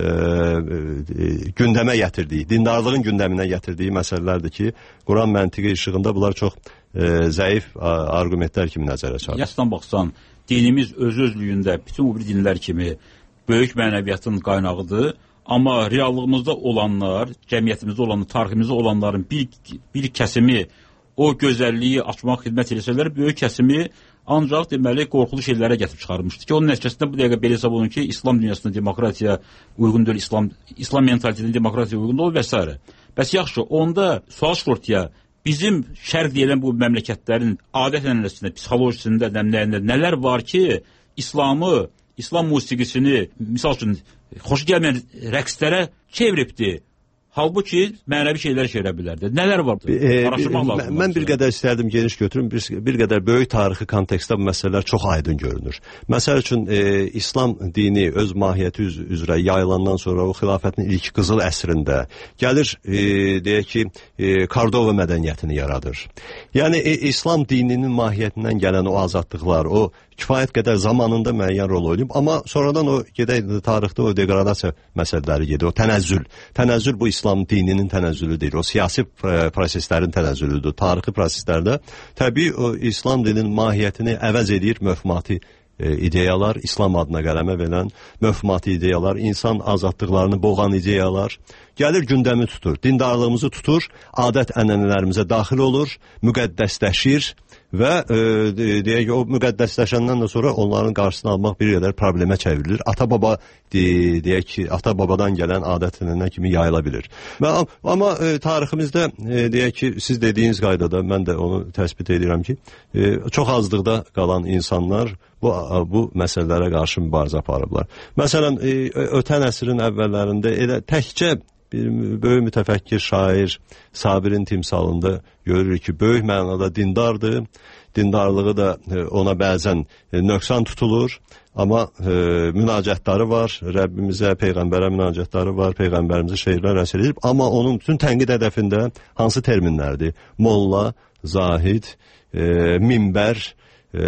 e, gündəmə gətirdiyi, dindarlığın gündəminə gətirdiyi məsələlərdir ki, Quran məntiqi işığında bunlar çox e, zəif arqumentlər kimi nəzərə çarpır. Yasdan baxsan, dinimiz öz-özlüyündə bütün o bir dinlər kimi böyük mənəviyyatın qaynağıdır, amma reallığımızda olanlar, cəmiyyətimizdə olanlar, tariximizdə olanların bir, bir kəsimi o gözəlliyi açmaq xidmət eləsələr, böyük kəsimi ancaq deməli qorxulu şeylərə gətirib çıxarmışdı ki, onun nəticəsində bu dəqiqə belə hesab olunur ki, İslam dünyasında demokratiya uyğun deyil, İslam, İslam mentalitetinin demokratiya uyğun deyil və s. Bəs yaxşı, onda sual çıxır ki, bizim şərq deyilən bu məmləkətlərin adət-ənənəsində, psixolojisində, nəmləyində nələr var ki, İslamı, İslam musiqisini, misal üçün, xoş gəlməyən rəqslərə çeviribdir. Halbuki mənəvi şeylər çevirə bilərdi. Nələr var? Araşdırmaq lazım. Mən bir qədər istərdim geniş götürüm, bir, bir qədər böyük tarixi kontekstdə bu məsələlər çox aydın görünür. Məsəl üçün e, İslam dini öz mahiyyəti üz üzrə yayılandan sonra o xilafətin ilk qızıl əsrində gəlir, e, deyək ki, e, Kordova mədəniyyətini yaradır. Yəni e, İslam dininin mahiyyətindən gələn o azadlıqlar, o kifayət qədər zamanında müəyyən rol oynayıb, amma sonradan o gedək tarixdə o degradasiya məsələləri gedir, o tənəzzül. Tənəzzül bu İslam dininin tənəzzülü deyil, o siyasi proseslərin tənəzzülüdür. Tarixi proseslərdə təbii o İslam dininin mahiyyətini əvəz edir mövhumati e, ideyalar, İslam adına qələmə verən mövhumati ideyalar, insan azadlıqlarını boğan ideyalar gəlir gündəmi tutur, dindarlığımızı tutur, adət-ənənələrimizə daxil olur, müqəddəsləşir və e, deyək o müqəddəsləşəndən də sonra onların qarşısını almaq bir qədər problemə çevrilir. Ata-baba de, deyək ki, ata-babadan gələn adət-ənənə kimi yayıla bilir. Və, amma e, tariximizdə e, deyək ki, siz dediyiniz qaydada mən də onu təsbit edirəm ki, e, çox azlıqda qalan insanlar bu bu məsələlərə qarşı mübarizə aparıblar. Məsələn, e, ötən əsrin əvvəllərində elə təkcə bir böyük mütəfəkkir şair Sabirin timsalında görürük ki, böyük mənada dindardır. Dindarlığı da ona bəzən nöqsan tutulur. Amma e, münacətləri var, Rəbbimizə, Peyğəmbərə münacətləri var, Peyğəmbərimizə şeirlər əsər edib. Amma onun bütün tənqid hədəfində hansı terminlərdir? Molla, zahid, e, minbər, e,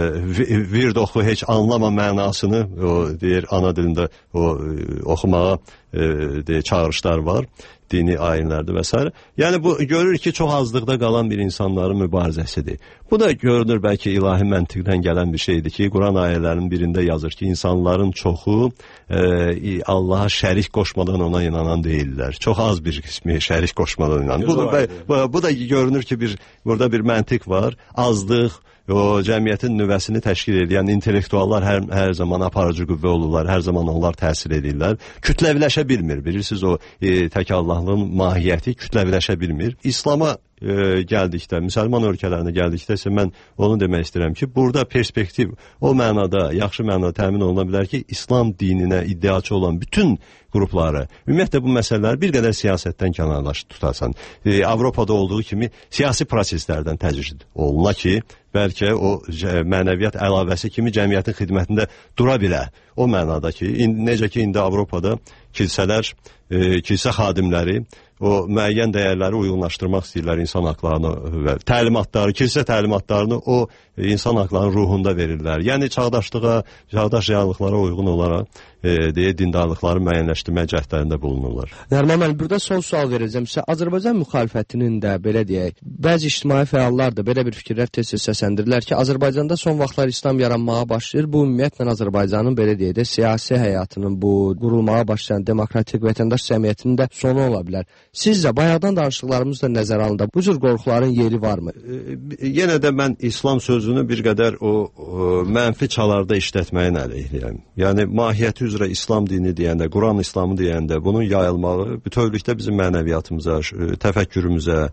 vird oxu heç anlama mənasını, o deyir ana dilində o e, oxumağa e, deyir, çağırışlar var, dini ayinlərdir və s. Yəni bu görür ki, çox azlıqda qalan bir insanların mübarizəsidir. Bu da görünür bəlkə ilahi məntiqdən gələn bir şeydir ki, Quran ayələrinin birində yazır ki, insanların çoxu e, Allaha şərik qoşmadan ona inanan deyirlər. Çox az bir qismi şərik qoşmadan inanır. Bu, bu, bu da görünür ki, bir burada bir məntiq var. Azlıq, o cəmiyyətin nüvəsini təşkil edən intellektuallar hər, hər zaman aparıcı qüvvə olurlar, hər zaman onlar təsir edirlər. Kütləviləşə bilmir, bilirsiniz o e, tək Allahlığın mahiyyəti kütləviləşə bilmir. İslama e, gəldikdə, müsəlman ölkələrinə gəldikdə isə mən onu demək istəyirəm ki, burada perspektiv o mənada, yaxşı mənada təmin oluna bilər ki, İslam dininə iddiaçı olan bütün qrupları, ümumiyyətlə bu məsələləri bir qədər siyasətdən kənarlaşıb tutarsan. E, Avropada olduğu kimi siyasi proseslərdən təcrid oluna ki, bəlkə o mənəviyyat əlavəsi kimi cəmiyyətin xidmətində dura bilə. O mənada ki, in, necə ki, indi Avropada kilsələr, e, kilsə xadimləri o müəyyən dəyərləri uyğunlaşdırmaq istəyirlər insan haqlarını və təlimatları, kilsə təlimatlarını o insan haqlarının ruhunda verirlər. Yəni çağdaşlığa, çağdaş reallıqlara uyğun olaraq e, deyə dindarlıqları müəyyənləşdirmək cəhdlərində bulunurlar. Nərman müəllim, burada son sual verəcəm sizə. Azərbaycan müxalifətinin də belə deyək, bəzi ictimai fəallar da belə bir fikirlər tez-tez səsləndirirlər ki, Azərbaycanda son vaxtlar İslam yaranmağa başlayır. Bu ümumiyyətlə Azərbaycanın belə deyək də siyasi həyatının bu qurulmağa başlayan demokratik vətəndaş cəmiyyətinin də sonu ola bilər. Sizcə bayaqdan danışdıqlarımız da nəzərə alındı. Bu cür qorxuların yeri varmı? E, yenə də mən İslam sözünü bir qədər o, o mənfi çalarda işlətməyin əleyhiyəm. Yəni mahiyyəti üzrə İslam dini deyəndə, Quran İslamı deyəndə bunun yayılmağı bütövlükdə bizim mənəviyyatımıza, təfəkkürümüzə,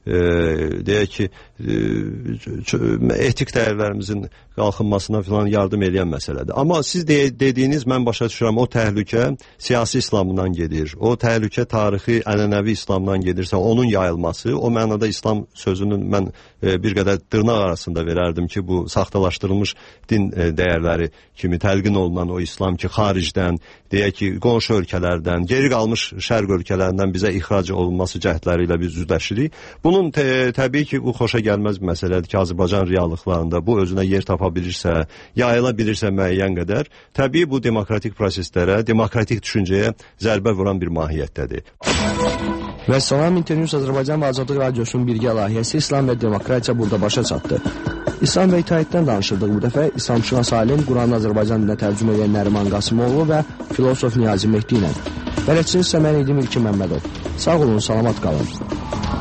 e, deyək ki, e, etik dəyərlərimizin qalxınmasına falan yardım edən məsələdir. Amma siz de dediyiniz, mən başa düşürəm, o təhlükə siyasi İslamdan gedir. O təhlükə tarixi, ənənəvi İslamdan gedirsə, onun yayılması, o mənada İslam sözünün mən e, bir qədər dırnaq arasında verərdim ki, bu saxtalaşdırılmış din e, dəyərləri kimi təlqin olunan o İslam ki, xaricdən, deyək ki, qonşu ölkələrdən, geri qalmış şərq ölkələrindən bizə ixrac olunması cəhdləri ilə biz üzləşirik. Bunun tə təbii ki, bu xoşa gəlməz bir məsələdir ki, Azərbaycan reallıqlarında bu özünə yer tapa bilirsə, yayıla bilirsə müəyyən qədər, təbii bu demokratik proseslərə, demokratik düşüncəyə zərbə vuran bir mahiyyətdədir. Və salam, İnternews Azərbaycan və Azadlıq Radiosunun birgə layihəsi İslam və Demokratiya burada başa çatdı. İslam və itaətdən danışırdıq bu dəfə. İslamşünas alim, Quranı Azərbaycan dilinə tərcümə edən Nəriman Qasımoğlu və filosof Niyazi Mehdi ilə. Bələdçiniz isə mən idim İlkin Məmmədov. Sağ olun, salamat qalın.